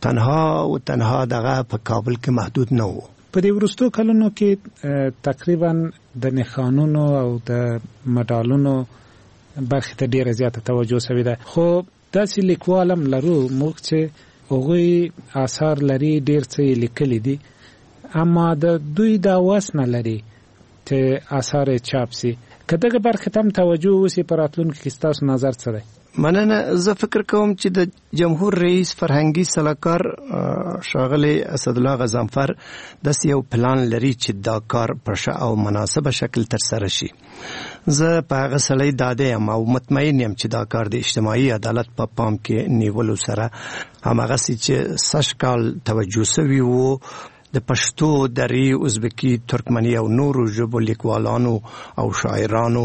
تنها دغه په کابل کې محدود نه وو. په دې وروستو کلونو کې تقریبا د نښانونو او د مډالونو برخې ته ډیره زیاته توجه شوې ده، خو داسې لیکوال هم لرو موږ چې هغوی آثار لري، ډیر څه یې لیکلي دي، اما د دوی دا وس نه لري چې آثار یې چاپ سي. که دغه برخې ته هم توجه وسي په راتلونکي کې ستاسو نظر څه دی؟ مننه. زه فکر کوم چې د جمهور رئیس فرهنګي سلاکار ښاغلی اسدالله غضنفر داسې یو پلان لري چې دا کار په ښه او مناسبه شکل ترسره شي. زه په هغه سړی ډاډه یم او مطمئن یم چې دا کار د اجتماعي عدالت په پام کې نیولو سره هماغسې چې سږ کال توجه سوي وو د پښتو، دري، ازبکي، ترکمني او نورو ژبو لیکوالانو او شاعرانو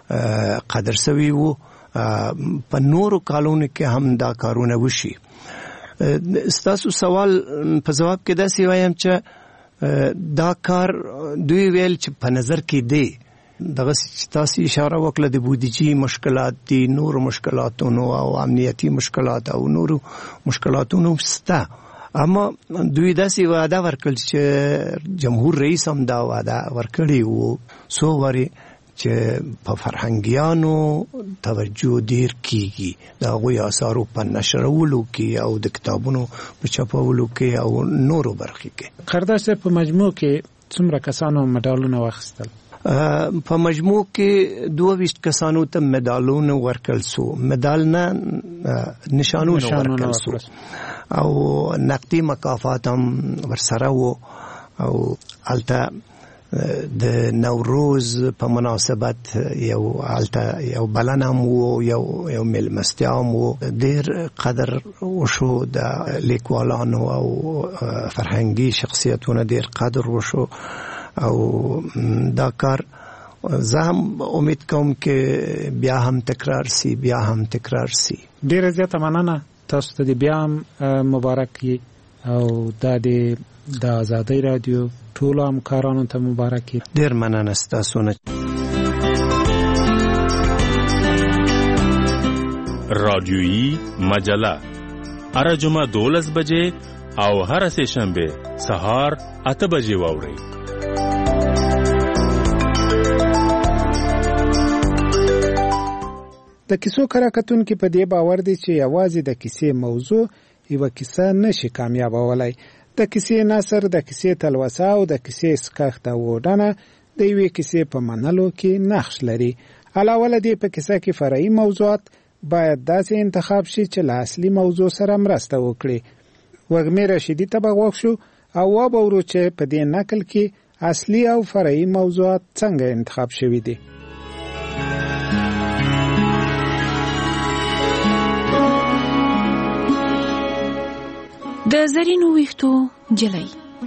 قدر سوي وو، په نورو کالونو کې هم دا کارونه وشي. ستاسو سوال په جواب کې داسې وایم چې دا کار دوی ویل چې په نظر کې دی، دغه چې تاسو اشاره وکړه د بودیجې مشکلات دي، نور مشکلاتونو او امنیتي مشکلات او نورو مشکلاتونو شته، اما دوی داسې وعده ورکړل چې جمهور رئیس هم دا وعده ورکړی وو څو وارې چې په فرهنګیانو توجه ډیر کیږي، د هغوی آثارو په نشرولو کې او د کتابونو په چاپولو کې او نورو برخې کې. قرداش صاحب، په مجموع کې څومره کسانو مډالونه واخیستل؟ په مجموع کې 22 کسانو ته مډالونه ورکړل سو، مډال نه نشانونه ورکړل سو او نقدي مکافات هم ورسره وو او الته د نوروز په مناسبت یو بلنم وو یو مېلمستیا وو ډېر قدر وشو د لیکوالانو او فرهنګي شخصیتونو ډېر قدر وشو او دا کار زه هم امید کوم چې بیا هم تکرار سي ډېره زیاته مننه تاسو ته بیا هم مبارک وي او دا د آزادۍ رادیو ټولو همکارانو ته مبارک وي ډېر مننه ستاسو نه رادیویی مجله هر جمعه 12 بجې او هر سه شنبه سهار 8 بجې واورئ د کیسو کراکتونکو په دې باور دي چې یوازې د کیسې موضوع یو کیسه نشي کامیابولای د کیسې نثر د کیسې تلوسه او د کیسې سکښت او وډانه د یوې کیسې په منلو کې نقش لري علاوه له دې په کیسه کې فرعي موضوعات باید داسې انتخاب شي چې له اصلي موضوع سره مرسته وکړي وږمې رشیدي ته به غوږ شو او وبورو چې په دې نقل کې اصلي او فرعي موضوعات څنګه انتخاب شوي دي د زرینو ویښتو جلۍ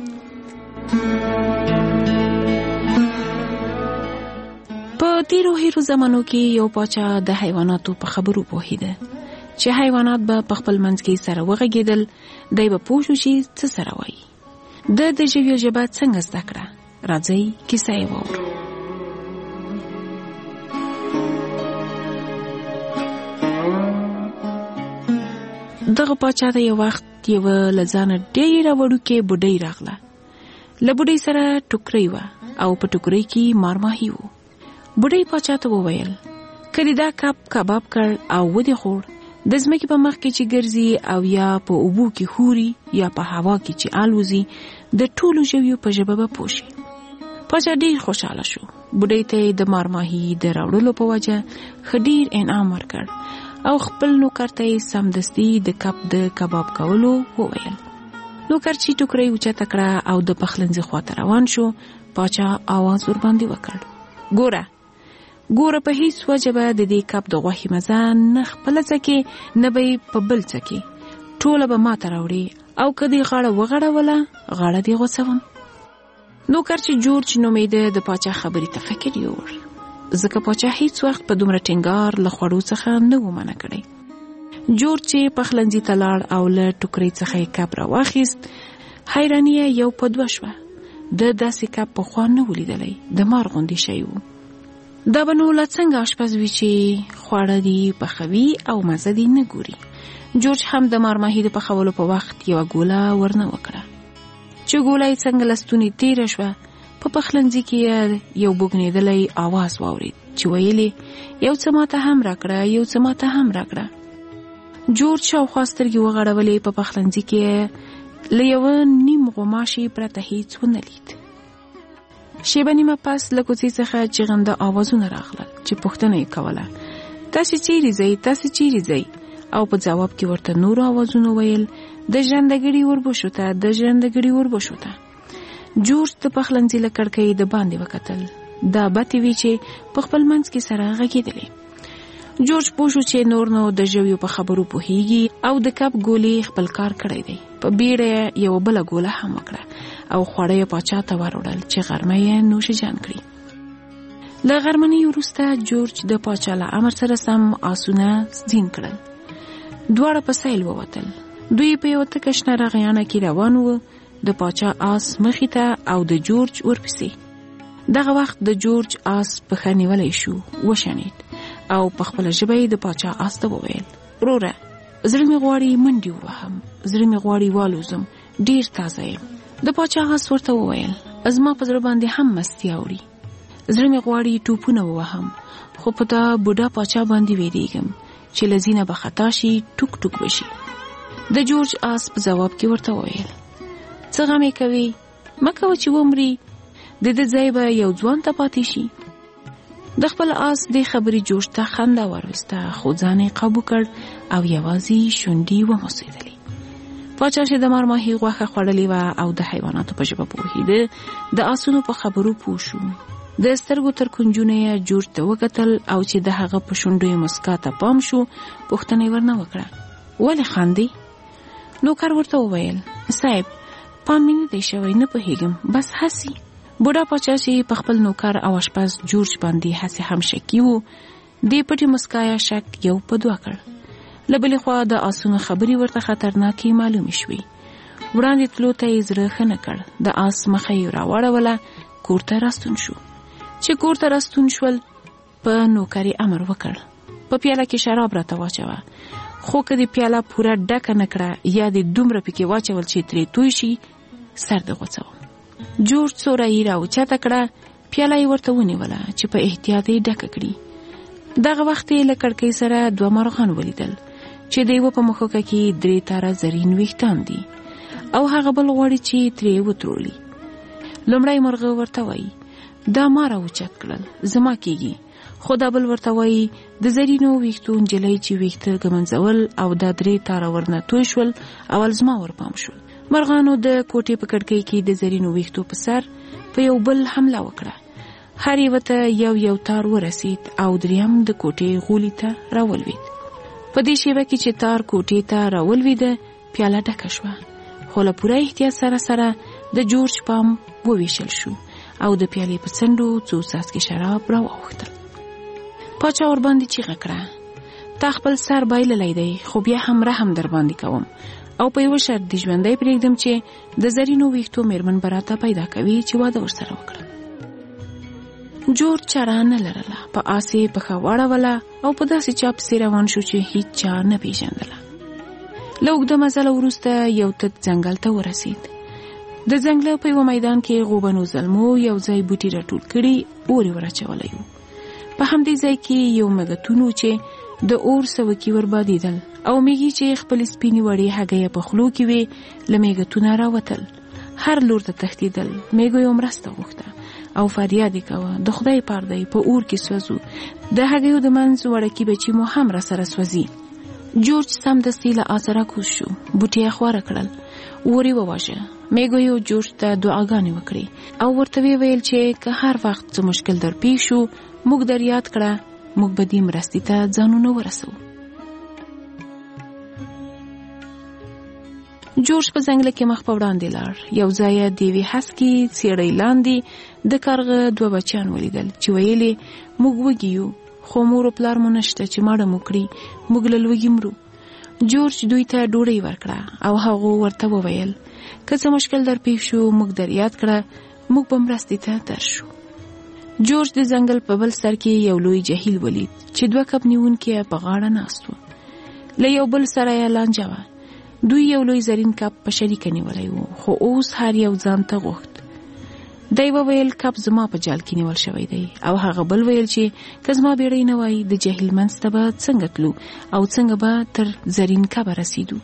په تیرو هیرو زمانو کې یو پاچا د حیواناتو په خبرو پوهیده چې حیوانات به په خپل منځ کې سره وغږیدل دی به پوه شو چې څه سره وایي د ژویو ژبه څنګه زده کړه راځئ کیسه یې واورو دغه پاچا ته یو وخت یو لزانه ډیره وړوکې بوډۍ راغله له بوډۍ سره ټوکرۍ وه او په ټوکرۍ کې مارماهي وو بوډۍ پاچا ته وویل کله دا کباب کړ او ودې خوړ د ځمکې په مخ کې چې ګرځي او یا په اوبو کې خوري یا په هوا کې چې الوزي د ټولو ژویو په ژبه به پوه شي پاچا ډېر خوشحاله شو بوډۍ ته د مارماهي د راوړلو په وجه ښه ډېر انعام ورکړ او خپل نوکر ته یې سمدستي د کب د کباب کولو وویل نوکر چې ټوکرۍ اوچته کړه او د پخلنځي خواته روان شو پاچا آواز ورباندې وکړ ګوره په هیڅ وجه به د دې کب د غوښې مزه نه خپله څکې نه به یې په بل څکې ټوله به ماته راوړې او که دې غاړه وغړوله غاړه دې غوڅوم نوکر چې جورج نومېده د پاچا خبرې ته فکر یوړ ځکه پاچا هیڅ وخت په دومره ټینګار له خوړو څخه نه و منع کړی جورج چې پخلنځي ته لاړ او له ټوکرۍ څخه یې کب راواخیست حیراني یې یو په دوه شوه د داسې کب پخوا نه و لیدلی د مار غوندې شی و دا به نو لا څنګه اشپز وي چې خواړه دي پخوي او مزه دي نه ګوري جورج هم د مارماهي د پخولو په وخت یوه ګوله ورنه وکړه چې ګوله یې څنګه له ستونې تېره شوه په پخلنځي کې یو بوږنېدلی آواز واورېد چې ویلې یو څه ماته هم راکړه جورج شاوخوا سترګې وغړولې په پخلنځي کې له یوه نیم غوماشي پرته هیڅ ونه لید شیبه نیمه پس له کوڅې څخه چغنده آوازونه راغلل چې پوښتنه یې کوله تاسې چیرې ځئ او په ځواب کې ورته نور آوازونه ویل د ژرندګړي وربشو ته جورج د پخلنځي له کړکۍ د باندې وکتل دا بتې وې چې په خپل منځ کې سره غږېدلې جورج پوه شو چې نور نو د ژویو په خبرو پوهیږي او د کب ګولې خپل کار کړی دی په بیړه یو بله ګوله هم وکړه او خواړه یې پاچا ته وروړل چې غرمه یې نوش جان کړي له غرمنۍ وروسته جورج د پاچا له امر سره سم آسونه زین کړل دواړه په سیل ووتل دوی په یو تکه شنه رغیانه کې روان وو د پاچا آس مخې ته او د جورج ورپسې دغه وخت د جورج آس پښه نیولی شو وشنید او په خپله ژبه یې د پاچا آس ته وویل وروره زړه مې غواړي منډې ووهم زړه مې غواړي والوزم ډېر تازه یم د پاچا آس ورته وویل زما په زړه باندې هم مستي اوړي زړه مې غواړي ټوپونه ووهم خو په دا بوډا پاچا باندې ویریږم چې له زینه به خطا شي ټوک ټوک بشي د جورج آس په ځواب کې ورته وویل څه غم یې کوي مه کوه چې ومري د ده ځای به یو ځوان ته پاتې شي د خپل آس دې خبرې جورج ته خنده وروسته خو ځان یې قابو کړ او یوازې شونډې وموسېدلې پاچا چې د مارماهي غوښه خوړلې وه او د حیواناتو په ژبه پوهېده د آسونو په خبرو پوه شو. د سترګو تر کنجونه یې جورج ته وکتل او چې د هغه په شونډو یې مسکا ته پام شو پوښتنه یې ورنه وکړه. ولې خاندې؟ نوکر ورته وویل صاحب پام مې نه دی شوی، نه پوهېږم، بس هسې. بوډا پاچا چې په خپل نوکر او اشپز جورج باندې هسې هم شکي و دې پټې مسکا یا شک یو په دوه کړ. له بلې خوا د آسونو خبرې ورته خطرناکې معلومې شوې. وړاندې تلو ته یې زړه ښه نه کړ. د آس مخه یې راواړوله، کور ته راستون شو. چې کور ته راستون شول په نوکر یې امر وکړ په پیاله کې شراب راته واچوه، خو که دې پیاله پوره ډکه نه کړه یا دې دومره پکې واچول چې ترې توی شي سر دې غوڅوم. جورج څوره یې راوچته کړه، پیاله یې ورته ونیوله چې په احتیاط یې ډکه کړي. دغه وخت یې له کړکۍ سره دوه مرغان ولیدل چې د یوه په مښوکه کې 3 تاره زرین ویښتان دي او هغه بل غواړي چې ترې وترولي. لومړی مرغه ورته وایي دا ما راوچت کړل، زما کېږي. خو دا بل ورته وایي د زرینو ویښتو نجلۍ چې ویښته ږمنځول او دا 3 تاره ورنه توی شول اول زما ورپام شول. مرغانو د کوټې په کړکۍ کې د زرینو ویښتو په سر په یو بل حمله وکړه. هر یو ته یو تار ورسید او دریم د کوټې غولي ته راولوید. په دې شیبه کې چې تار کوټې ته راولویده پیاله ډکه شوه، خو له پوره احتیاط سره د جورج پام وویشل شو او د پیالې په څنډو څو څاڅکي شراب راواوښتل. پاچا ورباندې چیغه کړه تا خپل سر بایللی دی، خو بیا هم رحم در باندې کوم او په یوه شرط دې ژوندی پرېږدم چې د زرینو ویښتو میرمن به راته پیدا کوي چې واده ورسره وکړم. جورج چاره نه لرله، په آس یې پښه واړوله او په داسې چا پسې روان شو چې هیڅ چا نه پیژندله. له اوږده مزله وروسته یو تت ځنګل ته ورسید. د ځنګله په یوه میدان کې غوبنو زلمو یو ځای بوټي راټول کړي اور یې وراچولی و. په همدې ځای کې یو مګتون و چې د اور سوکي وربادېدل او میږي چې خپل سپینې وړې هګۍ په خولو کې وې له میګتونه راوتل. هر لور ته تښتېدل. میږو یې مرسته غوښته او فریاد یې کوه د خدای پردی په اور کې سوځو، د هګیو د منځ وړکي بچي مو هم را سره سوځي. جورج سمدستي له آسه راکوز شو، بوټي یې خواره کړل، اور یې وواژه. میږو یې جورج ته دعاګانې وکړې او ورته ویې ویل چې که هر وخت څه مشکل در پیښ شو موږ در یاد کړه، موږ به دې مرستې ته ځانونه ورسو. جورج په ځنګله کې مخ په وړاندې لاړ. یو ځای د یوې هسکې څېړۍ لاندې د کارغه 2 بچیان ولیدل چې ویلې موږ وږي یو، خو مور و پلار مو نشته چې ماړه مو کړي، موږ له لوږې مرو. جورج دوی ته ډوډۍ ورکړه او هغو ورته وویل که څه مشکل در پیښ شو موږ در یاد کړه، موږ به مرستې ته درشو. جورج د ځنګل په بل سر کې یو لوی جهیل ولید چې 2 کب نیونکي په غاړه ناست و. له یو بل سره یې لانجه وه. دوی یو لوی زرین کب په شریکه نیولی و، خو اوس هر یو ځان ته غوښت. دی وویل کب زما په جال کې نیول شوی دی او هغه بل ویل چې که زما بیړۍ نه وای د جهیل منځ ته به څنګه تلو او څنګه به تر زرین کبه رسیدو.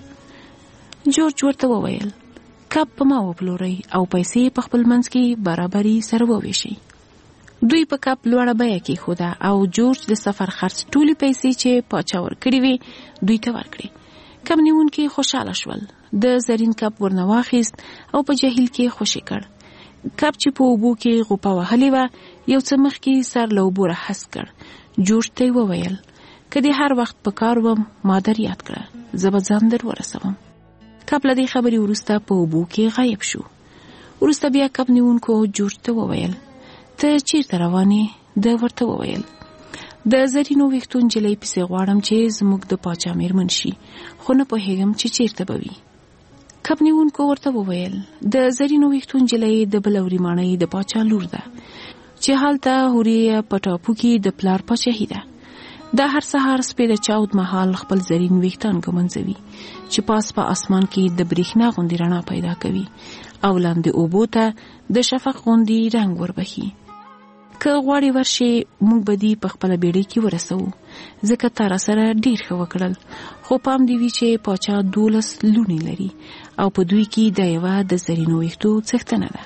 جورج ورته وویل کب په ما وپلورئ او پیسې په خپل منځ کې برابري سره وویشئ. دوی په کب لوړه بیه کېښوده او جورج د سفر خرڅ ټولې پیسې چې پاچا ورکړې وې دوی ته ورکړې. کب نیونکي خوشحاله شول. د زرین کب ورنه واخیست او په جهیل کې خوشې کړ. کب چې په اوبو کې غوپه وهلې وه یو څه مخکې سر له اوبو راهسک کړ. جورج ته یې وویل که دې هر وخت په کار وم ما در یاد کړه، زه به ځان در ورسوم. کب له دې خبرې وروسته په اوبو کې غایب شو. وروسته بیا کب نیونکو جورج ته وویل ته چیرته روانې؟ ده ورته وویل د زرینو ویښتو نجلۍ پسې غواړم چې زموږ د پاچا میرمن شي، خو نه پوهېږم چې چیرته به وي. کب نیونکو ورته وویل د زرینو ویښتو نجلۍ د بله وریماڼۍ د پاچا لور ده چې هلته هورې په ټاپو کې د پلار پاچاهي ده. دا هر سهار سپې د چاود مهال خپل زرین ویښتان ږمنځوي چې پاس په اسمان کې د برېښنا غوندې رڼا پیدا کوي او لاندې اوبو ته د شفق غوندې رنګ وربخي. که غواړې ورشي موږ به دې په خپله بیړۍ کې ورسوو، ځکه تا را سره ډېر ښه وکړل. خو پام دې وي چې پاچا 12 لوڼې لري او په دوی کې د یوه د زرینو ویښتو څښتنه ده.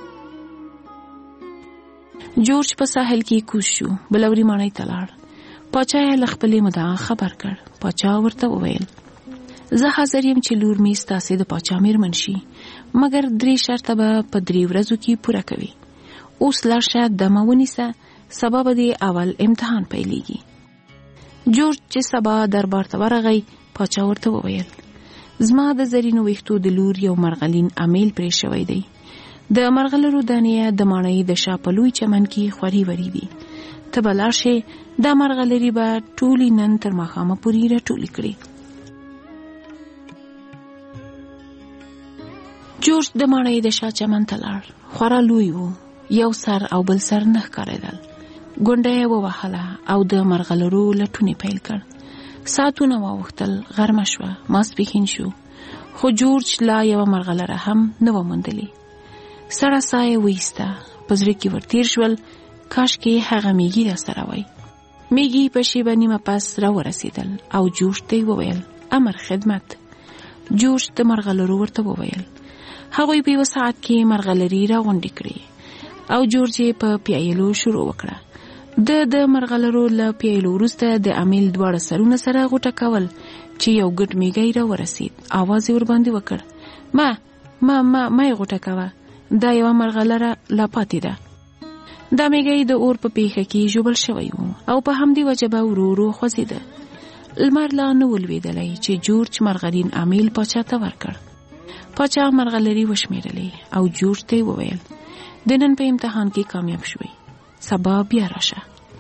جورج په ساحل کې کوز شو، بله وریماڼۍ ته لاړ. پاچا یې له خپلې مدعا خبر کړ. پاچا ورته وویل زه حاضر یم چې لور مې ستاسې د پاچا میرمن شي، مګر 3 شرطه به په 3 ورځو کې پوره کوي. اوس لاړ شه دمه ونیسه، سبا به دې اول امتحان پیلیږي. جورج چې سبا دربار ته ورغی، پاچا ورته وویل زما د زرینو ویښتو د لور یو مرغلین امیل پرې شوی دی. د مرغلرو دانې د ماڼۍ د شا په لوی چمن کې خوري وری دي. ته به لاړ شې، دا مرغلرې به ټولې نن تر ماښامه پورې راټولې کړې. جورج د ماڼۍ د شا چمن ته لاړ. خورا لوی و، یو سر او بل سر نه ښکارېدل. ګونډه یې ووهله او د مرغلرو لټونې پیل کړ. ساعتونه واوښتل، غرمه شوه، ماسپښین شو، خو جورج لا یوه مرغلره هم نه وه موندلې. سړه ساه یې وایسته، په زړه کې ورتېر شول کاشکې هغه میږي راسره وای. میږي په شیبه نیمه پس راورسېدل او جورج ته یې وویل امر خدمت. جورج د مرغلرو ورته وویل. هغوی په 1 ساعت کې مرغلرې راغونډې کړې او جورج یې په پیایلو شروع وکړه. د مرغلرو له پیایلو وروسته د امیل 2 سرونه سره غوټه کول چې یو ګډ میږی راورسېد. آواز یې ورباندې وکړ ما یې غوټه کوه، دا یوه مرغلره لا پاتې ده. دا میږی د اور په پیښه کې ژوبل شوی و او په همدې وجه به ورو ورو خوځېده. لمر لا نه ولوېدلی چې جورج مرغلین امیل پاچا ته ورکړ. پاچا مرغلرې وشمېرلې او جورج ته یې وویل د نن په امتحان کې کامیاب شوی، سبا بیا راشه.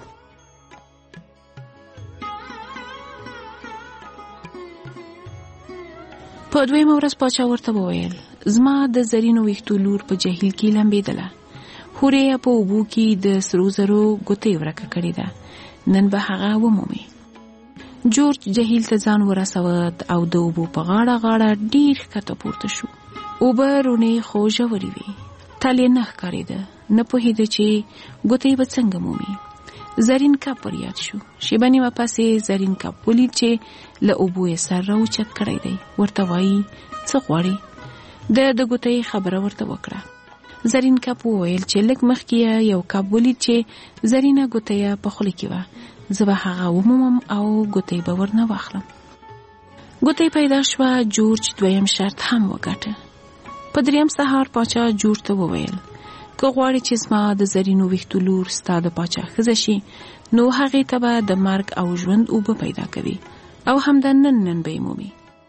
په 2مه ورځ پاچا ورته وویل زما د زرینو ویښتو لور په جهیل کې لمبېدله. هورې یې په اوبو کې د سرو زرو ګوتې ورکه کړې ده، نن به هغه ومومي. جورج جهیل ته ځان ورسود او د اوبو په غاړه غاړه ډیر ښکته پورته شو. اوبه رونې خو ژورې وې، تل یې نه ښکارېده، نه پوهېده چې ګوتې به څنګه مومي. زرین کب ور یاد شو. شیبه نیمه پسې زرین کب ولید چې له اوبو یې سر راوچت کړی دی. ورته وایي څه غواړې؟ د ګوتې خبره ورته وکړه. زرین کب وویل چې لږ مخکې یو کب ولید چې زرینه ګوتې په خوله کې وه، زه به هغه ومومم او ګوتې به ورنه واخلم. ګوتې پیدا شوه. جورج 2م شرط هم وګټه. په 3م سهار پاچا جورج ته وویل که غواړې چې زما د زرینو ویښتو لور ستا د پاچا ښځه شي، نو هغې ته به د مرګ او ژوند اوبه پیدا کوي او همدا نن به یې مومي.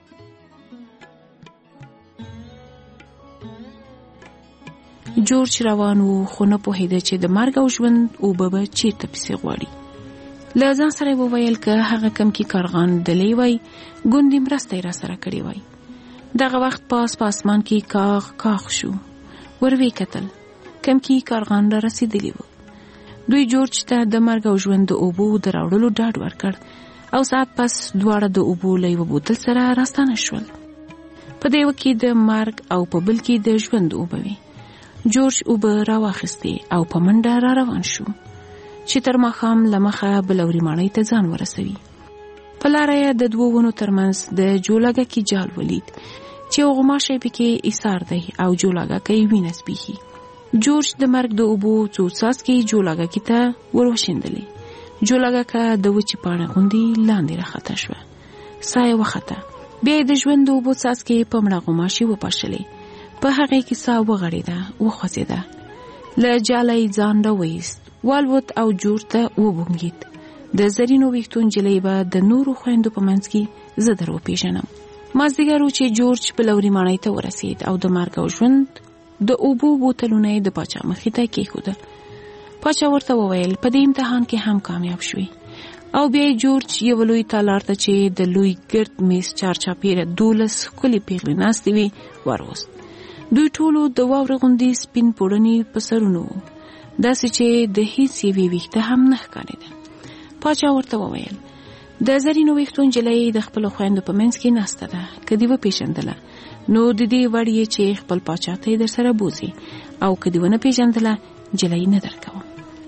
جورج روان و خو نه پوهېده چې د مرګ او ژوند اوبه به چیرته پسې غواړي. له ځان سره یې وویل که هغه کم کې کارغان دلی وای، ګوندې مرسته یې راسره کړې وای. دغه وخت پاس په اسمان کې کاغ شو. ور ویې کتل، کم کې کارغان را رسېدلي وو. دوی جورج ته د مرګ او ژوند د اوبو د راوړلو ډاډ ورکړ او ساعت پس دواړه د اوبو له یوه بوتل سره راستانه شول. په دیوه کې د مرګ او په بل کې د ژوند اوبه وې. جورج اوبه راواخیستې او په منډه را روان شو چې تر ماښام له مخه بلوري ماڼۍ ته ځان ورسوي. په لاره یې د 2 ونو ترمنځ د جولاګکي جال ولید چې یو غوماشی پکې ایسار دی او جولاګکی وینه سپیښي. جورج د مرګ د اوبو څو څاڅکي جولاګکي ته وروشیندلې. جولاګکه د وچې پاڼې غوندې لاندې راخته شوه. ساه یې وخته. بیا د ژوند د اوبو څاڅکي په مړه غوماشي وپاشلې. په هغې کې ساه وغړېده، وخوځېده. له جاله یې ځان راوایست، والوت او جورج ته وبونګېد. د زرینو ویښتو نجلۍ به د نورو خویندو په منځ کې زه در وپېژنم. مازدیګر و چې جورج بلوري ماڼۍ ته ورسېد او د مرګ او ژوند د اوبو بوتلونه یې د پاچا مخې ته کېښودل. پاچا ورته وویل په دې امتحان کې هم کامیاب شوي. او بیا یې جورج یو لوی تالار ته چې د لوی ګرد میز چارچاپېره 12 ښکلې پیغلې ناستې وې وروست. دوی ټولو د واورې غوندې سپین پوړني په سرونو وو، داسې چې د هیڅ یوې ویښته هم نه ښکارېده. پاچا ورته وویل د زرینو ویښتو نجلۍ د خپلو خویندو په منځ کې ناسته ده، که دې وپېژندله نو د دې وړ یې چې خپل پاچا ته یې در سره بوځي، او که دې ونه پېژندله نجلۍ نه درکوم.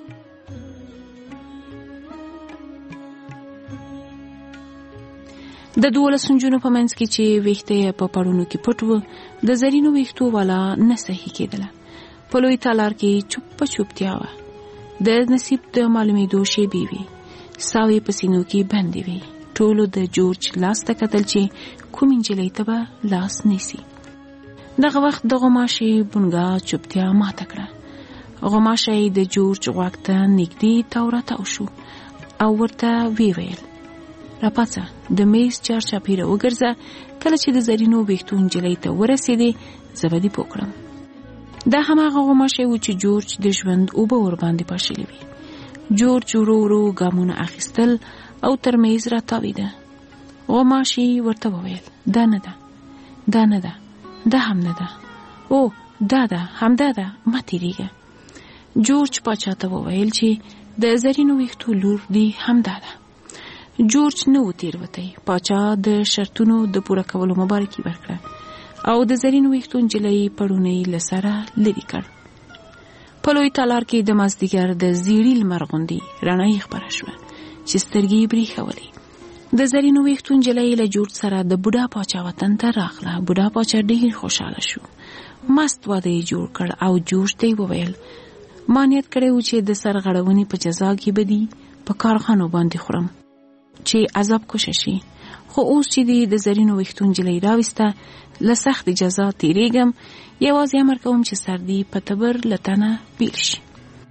د 12 نجونو په منځ کې چې ویښته یې په پړونو کې پټ و، د زرینو ویښتو والا نه صحیح کېدله. په لوی تالار کې چوپتیا وه. د نصیب د معلومېدو شیبې وې. ساوی په سینو کې بندې وي. ټولو د جورج لاس ته کتل چې کوم نجلۍ ته به لاس نیسي. دغه وخت د غوماشې بونګا چوپتیا ماته کړه. غوماشې د جورج غوږ ته نږدې تاو راتاو شو او ورته ویل راپاڅه، د میز چارچاپیره وګرځه، کله چې د زرینو ویښتو نجلۍ ته ورسېدې زه به دې پوه کړم. دا هماغه غوماشې و چې جورج د ژوند اوبه ورباندې پاشلې وې. جورج ورو ورو ګامونه اخیستل او تر میز راتاویده. غوماشې ورته وویل دا نه ده، دا نه ده، دا هم نه ده، او دا ده، همدا ده، مه تېرېږه. جورج پاچا ته وویل چې د زرینو ویښتو لور دی همدا ده. جورج نه و تېروتی. پاچا د شرطونو د پوره کولو مبارکي ورکړه او د زرینو ویښتو نجلۍ پړونی له سره لرې کړ. په لوی تالار کې د مازدیګر د زیړي لمر غوندې رڼایي خپره شوه چې سترګې یې برېښولې. د زرینو ویښتو نجلۍ له جورج سره د بوډا پاچا وطن ته راغله. بوډا پاچا ډېر خوشحاله شو. مست واده یې جوړ کړ او جورج ته یې وویل ما نیت کړی و چې د سرغړونې په جزا کې به دي په کارخانو باندې خورم چې عذاب کوشه شي، خو اوس چې دی د زرینو ویښتو نجلۍ راوسته له سختې جزا تېرېږم، یوازې امر کوم چې سر دې په تبر له تنه بیل شي.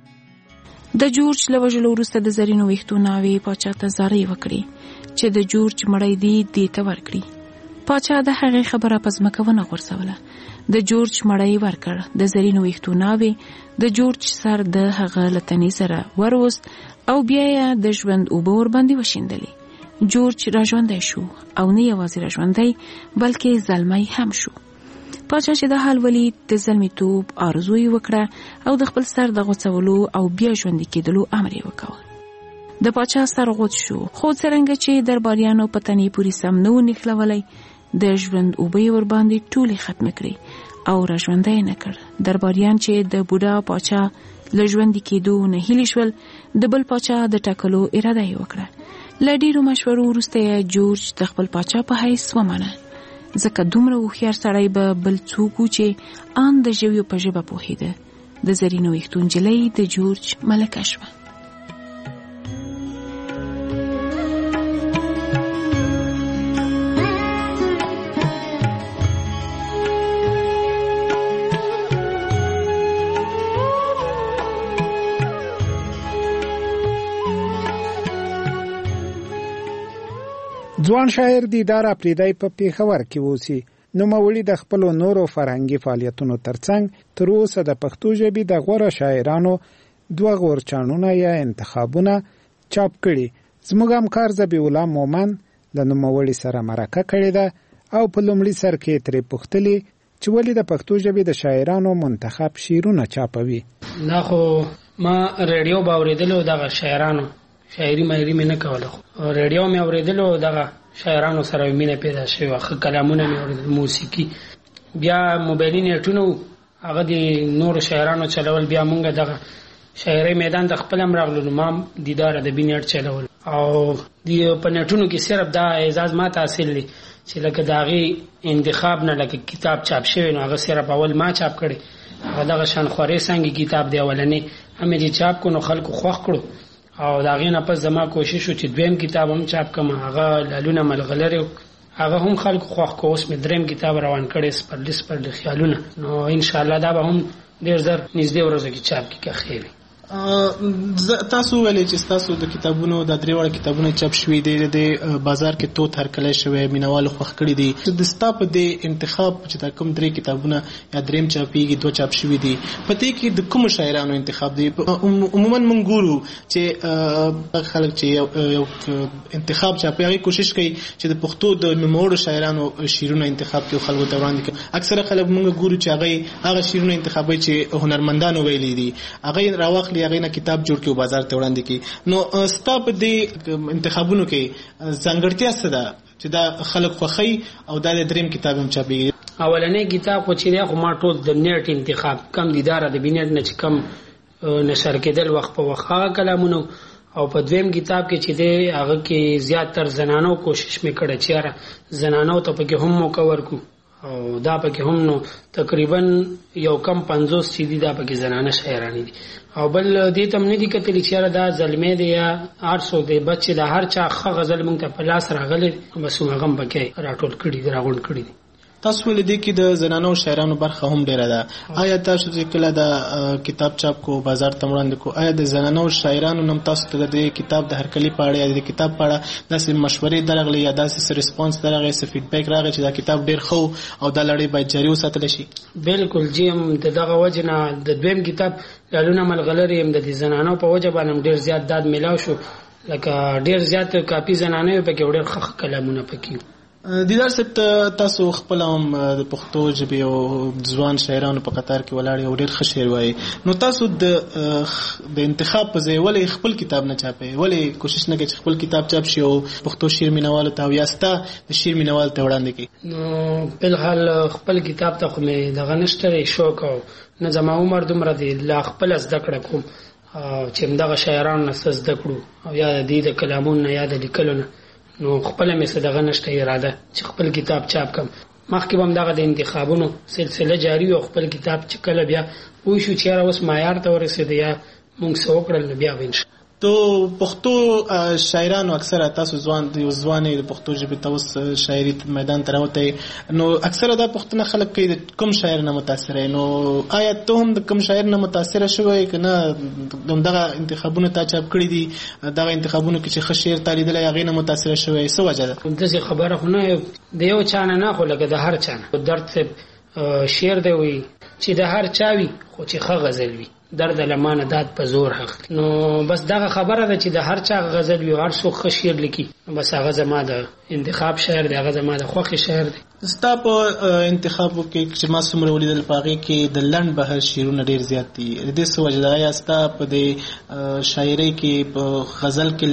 د جورج له وژلو وروسته د زرینو ویښتو ناوې پاچا ته زارۍ وکړې چې د جورج مړی دې ته ورکړي. پاچا د هغې خبره په ځمکه ونه غورځوله. د جورج مړی ورکړ. د زرینو ویښتو ناوې د جورج سر د هغه له تنې سره وروست او بیا یې د ژوند اوبه ورباندې وشیندلې. جورج راژوندی شو او نه یوازې راژوندی بلکې زلمی هم شو. پاچا چې د حال ولید د زلمیتوب آرزو یې وکړه او د خپل سر د غوڅولو او بیا ژوندي کېدلو امر یې وکړ. د پاچا سر غوڅ شو، خو څرنګه چې درباریانو په تنې پورې سم نه و نښلولی، د ژوند اوبه یې ورباندې ټولې ختمې کړې او راژوندی یې نه کړ. درباریان چې د بوډا پاچا له ژوندي کېدو نه هیلې شول، د بل پاچا د ټاکلو اراده یې وکړه. له ډېرو مشورو وروسته یې جورج د خپل پاچا په حیث ومنه، ځکه دومره هوښیار سړی به بل څوک و چې ان د ژویو په ژبه پوهېده. د زرینو ویښتو نجلۍ د جورج ملکه شوه. ځوان شاعر دیدار اپریدی په پیښور کې اوسي. نوموړي د خپلو نورو فرهنګي فعالیتونو ترڅنګ تر اوسه د پښتو ژبې د غوره شاعرانو 2 غورچاڼونه یا انتخابونه چاپ کړي. زموږ همکار ذبیح الله مومن د نوموړي سره مرکه کړې ده او په لومړي سر کې ترې پوښتلي چې ولې د پښتو ژبې د شاعرانو منتخب شعرونه چاپوي. دا خو ما ریډیو باورېدلو دغه شاعرانو شاعري مې نه کوله، ریډیو مې اورېدلو دغه شاعرانو سره مینه پیدا شوه، ښه کلامونه مې اورېدل، موسیقي، بیا موبایلي نیټونه هغه د نورو شاعرانو چلول، بیا مونږ دغه شاعري میدان د خپل هم راغلو، ما دیدار ادبي نیټ چلول او په نیټونو کې صرف دا اعزاز ما حاصل دی چې لکه د هغې انتخاب نه لکه کتاب چاپ شوی نو هغه صرف اول ما چاپ کړی، هغه دغه شانخوارې څانګې کتاب دی اولنی هم چې چاپ کړو نو خلکو خوښ کړو او د هغې نه پس زما کوشش و چې دویم کتاب هم چاپ کړم، هغه لالونه ملغلرې هغه هم خلکو خوښ کړو. اوس مې دریم کتاب روان کړی سپرلي خیالونه، نو انشاءالله دا به هم ډېر زر نږدې ورځو کې چاپ کړي که خیر وي. تاسو ویلې چې تاسو د کتابونو د 3 وړ کتابونه چاپ شوي دي، د بازار کې توت هرکلی شوی، مینوالو خوښ کړي دي. د ستا په دې انتخاب چې دا کوم 3 کتابونه یا دریم چاپېږي 2 چاپ شوي دي، په دې کې د کومو شاعرانو انتخاب دی؟ عموما موږ ګورو چې خلک چې یو انتخاب چاپي هغې کوشش کوي چې د پښتو د نوموړو شاعرانو شعرونه انتخاب کړي او خلکو ته وړاندې کړي. اکثره خلک موږ ګورو چې هغه شعرونه انتخابوي چې هنرمندانو ویلي دي، هغې راواخلي هغې نه کتاب جوړ کړي او بازار ته وړاندې کړي. نو ستا په دې انتخابونو کې ځانګړتیا څه ده چې دا خلک خوښوي او دا د دریم کتاب هم چاپېږي؟ اولنی کتاب خو چې دی خو ما ټول د نیټ انتخاب کم دیدار ادبي نیټ نه چې کم نشر کېدل وخت په وخت هغه کلامونه، او په دویم کتاب کې چې دی هغه کې زیاتر زنانو کوشش مې کړی چې یاره زنانو ته پکې هم موقع ورکړو او دا پکې هم نو تقریبا یو کم 50 چې دي دا پکې زنانه شاعرانی دي او بل دې تم نه دي کتل چې دا ظلمه دي یا 800 دي بچي دا هر چا خ غزل مونږ ته په لاس راغلي بس هغه پکې راټول کړي راغون کړي دي. تاسو ولې دې کې د زنانو شاعرانو برخه هم ډیره ده. آیا تاسو چې کله د کتاب چاپ کو بازار ته وړاندې کو آیا د زنانو شاعرانو نم تاسو ته د کتاب د هرکلی په اړه یا د کتاب په اړه داسې مشورې درغلي یا داسې ریسپانس درغلي څه فیډبیک راغی چې دا کتاب ډیر خو او د لړۍ باید جاری وساتل شي؟ بالکل جیم دغه وجنه د دویم کتاب لالونه ملغلری هم د زنانو په وجه باندې ډیر زیات داد ملاو شو لکه ډیر زیات کاپی زنانه په کې ډیر خخ کلامونه پکې. دیدار صاحب تاسو خپل هم د پښتو ژبې او ځوان شاعرانو په قطار کې ولاړ او ډېر ښه شعر وایي، نو تاسو د انتخاب په ځای ولې خپل کتاب نه چاپئ؟ ولې کوشش نه کوئ چې خپل کتاب چاپ شي او پښتو شعر مینوالو ته او یا ستا د شعر مینوالو ته وړاندې کړي؟ نو بلحال خپل کتاب ته خو مې دغه نشته شوق او نه زما عمر دومره دی لا خپل زده کړه کوم چې همدغه شاعرانو نه څه زده کړو او یا د دې د کلامونو نه یا د لیکلو نه، نو خپل مې څه دغه نشته اراده چې خپل کتاب چاپ کم. مخکې به هم دغه د انتخابونو سلسله جاری او خپل کتاب چې کله بیا پوه شو چې اوس معیار ته ورسېد یا موږ څه وکړل بیا وینش. تو پښتو شاعرانو اکثره تاسو ځوان د پښتو ژبې ته اوس شاعري میدان ته راوتی، نو اکثره دا پښتنه خلک کوي د کوم شاعر نه متاثره، نو آیا ته هم د کوم شاعر نه متاثره شوی که نه دغه انتخابونه تا چاپ کړي دي دغه انتخابونو کې چې ښه شعر تا لیدلی هغې نه متاثره شوی؟ څه وجه ده؟ داسې خبره خو نه د یو چا نه خو لکه د هر چا نه درد صاحب شعر دی وایي چې د هر چا وي خو چې ښه غزل وي درد لمانه داد په زور حق. نو بس دغه خبره ده چې د هر چا غزل وي هر څوک ښه شعر لیکي، بس هغه زما د انتخاب شعر دی، هغه زما د خوښې شعر دی. ستا په انتخابو کې چې ما څومره ولیدل په هغې کې د لنډ بهر شعرونه ډېر زیات دي، د دې څه وجه ده؟ آیا ستا په دې شاعرۍ کې په غزل کې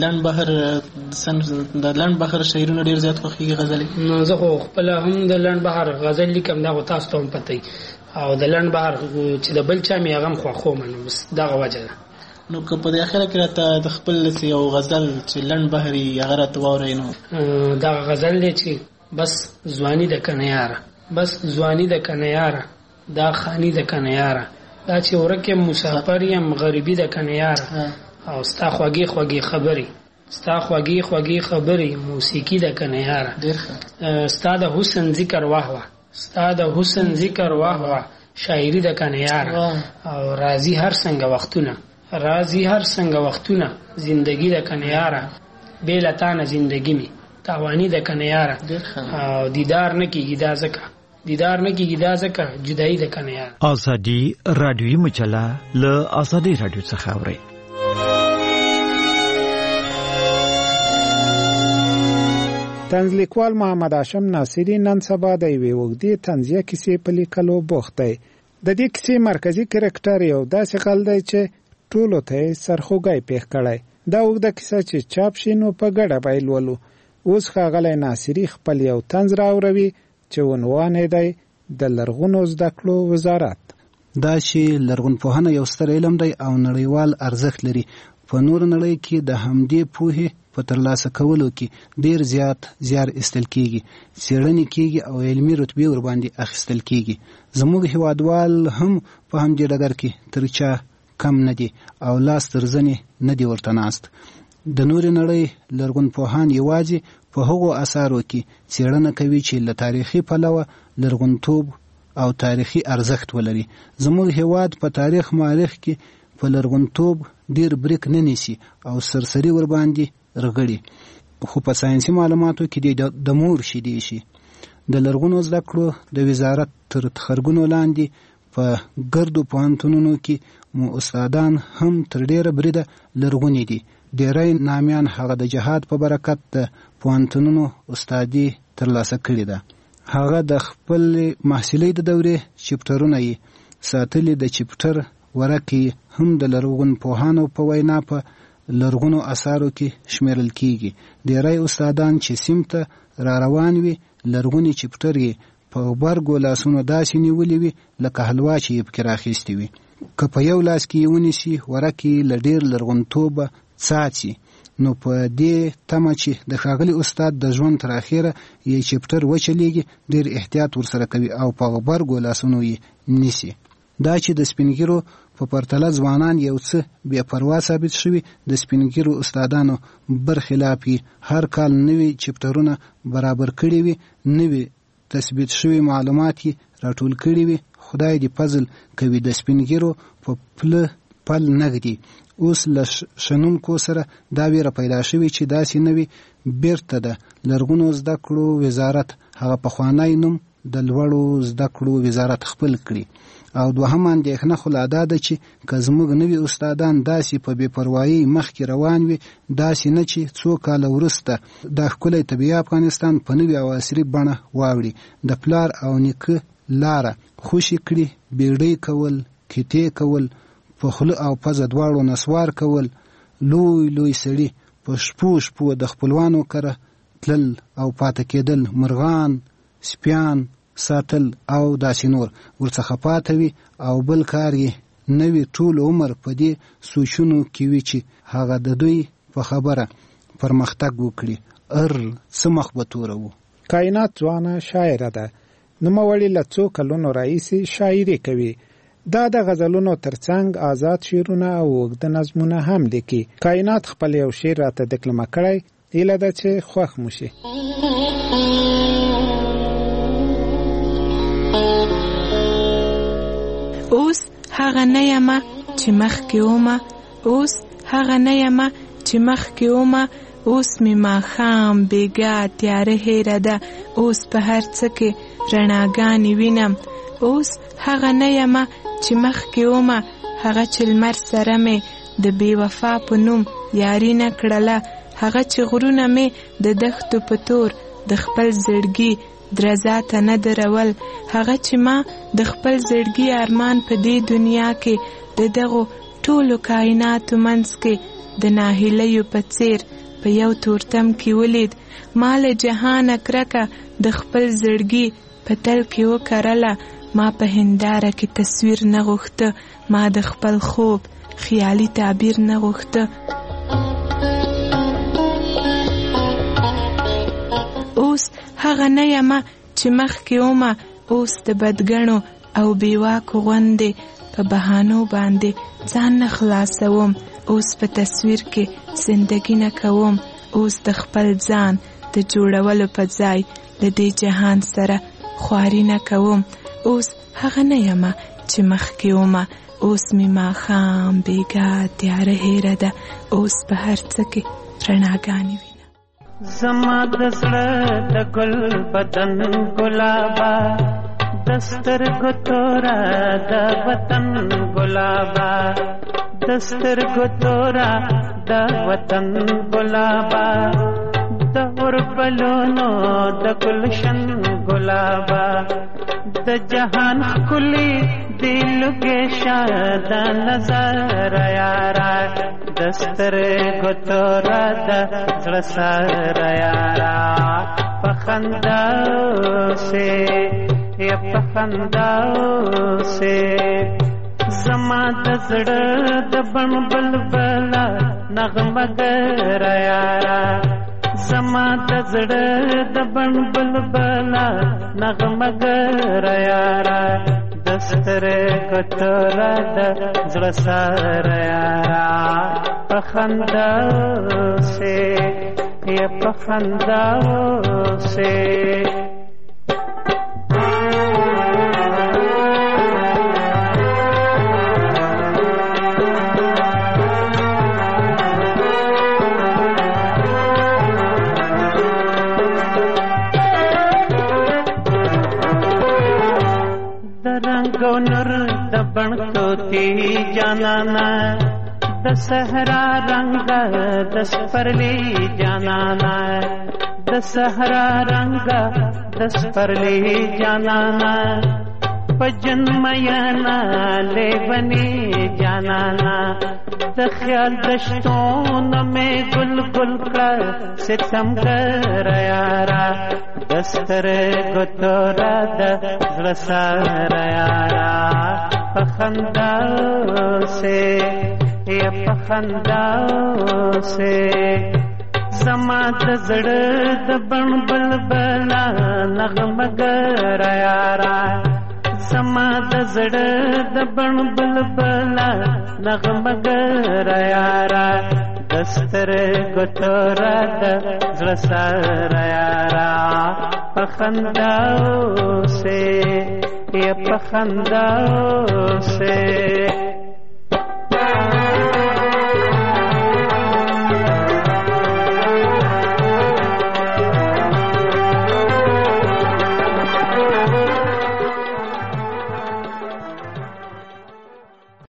د لنډ بهر شعرونه ډېر زیات خوښېږي غزلې؟ نو زه خو خپله هم د لنډ بهر غزل لیکم، دا خو تاسو ته هم پته او د لنډ بهر چې د بل چا مې هغه هم خوښوم، نو بس دغه وجه ده. نو که په دې اخره کې راته د خپل یو غزل چې لنډ بهر وي هغه راته واورئ، نو دغه غزل دی چې بس ځواني د کنه یاره، بس ځواني د کنه یاره، دا خاني د کنه یاره، دا چې ورک یم مسافر یم غریبي د کنه یاره، او ستا خوږې خوږې خبرې، ستا خوږې خوږې خبرې موسیقي د کنه یاره، ستا د حسن ذکر واه واه، ستا د حسن ذکر واه واه شاعري د کنه یاره، او راځي هر څنګه وختونه، راځي هر څنګه وختونه زندگی د کنه یاره، بې له تا نه زندگی مې تاوانی د کنه یاره، او دیدار نه کېږي دا ځکه، دیدار نه کېږي دا ځکه جدایي د کنه یاره. ازادي راډیویي مجله له ازادي راډیو څخه اورئ. طنزلیکوال محمد هاشم ناصري نن سبا د یوې اوږدې طنزیه کیسې په لیکلو بوخت دی. د دې کیسې مرکزي کرکټر یو داسې غل دی چې ټولو ته یې سرخوږی پېښ کړی. دا اوږده کیسه چې چاپ شي نو په ګډه به یې لولو. اوس ښاغلی ناصري خپل یو طنز راوروي چې عنوان یې دی د لرغونو زده کړو وزارت. دا چې لرغونپوهنه یو ستر علم دی او نړیوال ارزښت لري. په نور نړۍ کې د همدې پوهې په ترلاسه کولو کې ډیر زیات زیار ایستل کیږي، څېړنې کیږي او علمي رتبې ورباندې اخیستل کیږي. زموږ هیوادوال هم په همدې ډګر کې تر چا کم نه دي او لاس تر زنې نه دي ورته ناست. د نورې نړۍ لرغونپوهان یوازې په هغو اثارو کې څېړنه کوي چې له تاریخي پلوه لرغونتوب او تاریخي ارزښت ولري. زموږ هیواد په تاریخ مورخ کې په لرغونتوب ډیر بریک نه نیسي او سرسري ورباندې رغړي، خو په ساینسي معلوماتو کې د مور شیدې شي. د لرغونو زده کړو د وزارت تر تخرګونو لاندې په ګردو پوهنتونونو کې مو استادان هم تر ډیره بریده لرغوني دي. ډیری نامیان هغه د جهاد په برکت د پوهنتونونو استادي ترلاسه کړې ده. هغه د خپل محصلۍ د دورې چپټرونه یې ساتلي. د چپټر ورکې هم د لرغونپوهانو په وینا په لرغونو اثارو کې شمیرل کیږي. ډیری استادان چې سیم ته را روان وي لرغوني چپټر یې په غبرګو لاسونو داسې نیولې وي لکه حلوا چې یې پکې راخیستې وي. که په یو لاس کې یې ونیسي ورکې له ډیر لرغونتوبه څاڅي. نو په دې تمه چې د ښاغلي استاد د ژوند تر اخره یې چپټر وچلیږي ډېر احتیاط ورسره کوي او په غبرګو لاسونو یې نیسي. دا چې د سپینګیرو په پرتله ځوانان یو څه بې پروا ثابت شوي د سپینګیرو استادانو برخلاف هر کال نوي چپټرونه برابر کړي وي، نوي تثبیت شوي معلومات یې راټول کړي وي. خدای دې فضل کوي د سپینګیرو په پله پل نږدي. اوس له شنونکو سره دا ویره پیدا شوې چې داسې نوي بیرته د لرغونو زده کړو وزارت هغه پخوانی نوم د لوړو زده کړو وزارت خپل کړي. او دوهم اندېښنه خو لا دا ده چې که زموږ نوي استادان داسې په بې پروایي مخکې روان وي، داسې نه چې څو کاله وروسته دا ښکلی طبیعي افغانستان په نوي او عصري بڼه واوړي. د پلار او نیکه لاره خوشي کړي، بیړۍ کول، کیتې کول، په خوله او پزه دواړو نسوار کول، لوی لوی سړي په شپو شپو د خپلوانو کره تلل او پاته کېدل، مرغان، سپیان ساتل او داسې نور ورڅخه پاته وي. او بل کار یې نه وي ټول عمر په دې سوچونو کې وي چې هغه د دوی په خبره پرمختګ وکړي. څه مخ به توره وو. کائنات ځوانه شاعره ده، نوموړې له څو کلونو راهیسې شاعري کوي. دا د غزلونو ترڅنګ آزاد شعرونه او اوږده نظمونه هم لیکي. کائنات خپل یو شعر راته دکلمه کړی، هیله ده چې خوښ مو شي. اوس هغه نه یمه چې مخکې ومه، اوس هغه نه یمه چې مخکې ومه، اوس مې ماښام بیګا تیاره هیره ده، اوس په هر څه کې رڼاګانې وینم. اوس هغه نه یمه چې مخکې ومه، هغه چې لمر سره مې د بې وفا په نوم یاري نه کړله، هغه چې غرونه مې د دښتو په تور د خپل زړګي درزا ته نه درول، هغه چې ما د خپل زړګي ارمان په دې دنیا کې د دغو ټولو کائناتو منځ کې د ناهیلیو په څیر په یو تورتم کې ولید. ما له جهانه کرکه د خپل زړګي په تل کې وکرله، ما په هنداره کې تصویر نه غوښته، ما د خپل خوب خیالي تعبیر نه غوښته. اوس هغه نه یمه چې مخکې ومه، اوس د بدګنو او بیواکو غوندې په بهانو باندې ځان نه خلاصوم، اوس په تصویر کې زندگی نه کوم، اوس د خپل ځان د جوړولو په ځای له دې جهان سره خواري نه کوم. اوس هغه نه یمه چې مخکې ومه، اوس مې ماښام بیګا تیاره هیره ده، اوس په هر څه کې رڼاګانې وي. زما د زړه د ګل بدن ګلابا، د سترګو توره د وطن ګلابا، د سترګو توره د وطن ګلابا، د اوربلونو د ګلشن ګلابا، د جهان ښکلي دلګې شاد نظر یارا، د سترګو توره د زړه سره یارا، په خنداو سے یا په خنداو سے زما د زړه د بڼ بلبله نغمه ګر یارا، زما د زړه د بڼ بلبله نغمه ګر یارا، د سترګو توره د زړه سره یارا، په خنداو سے یا په خنداو سے. नूर द बणतोती जानाना, द सहरा रंग दस परली जानाना, द सहरा रंग दस परली जानाना, पजन्मयना ले बनी जानाना, द ख्याल दश्तों में गुल गुल का सितम कर यारा, दस्तर गुतोरा द रसार यारा, पखंदाओ से یا پخنداو سے زما د زړه د بڼ بلبلا نغمه ګر یارا زما د زړه د بڼ بلبلا نغمه ګر یارا دستر ګتورا د زړه سره یارا پخنداو سے یا پخنداو سے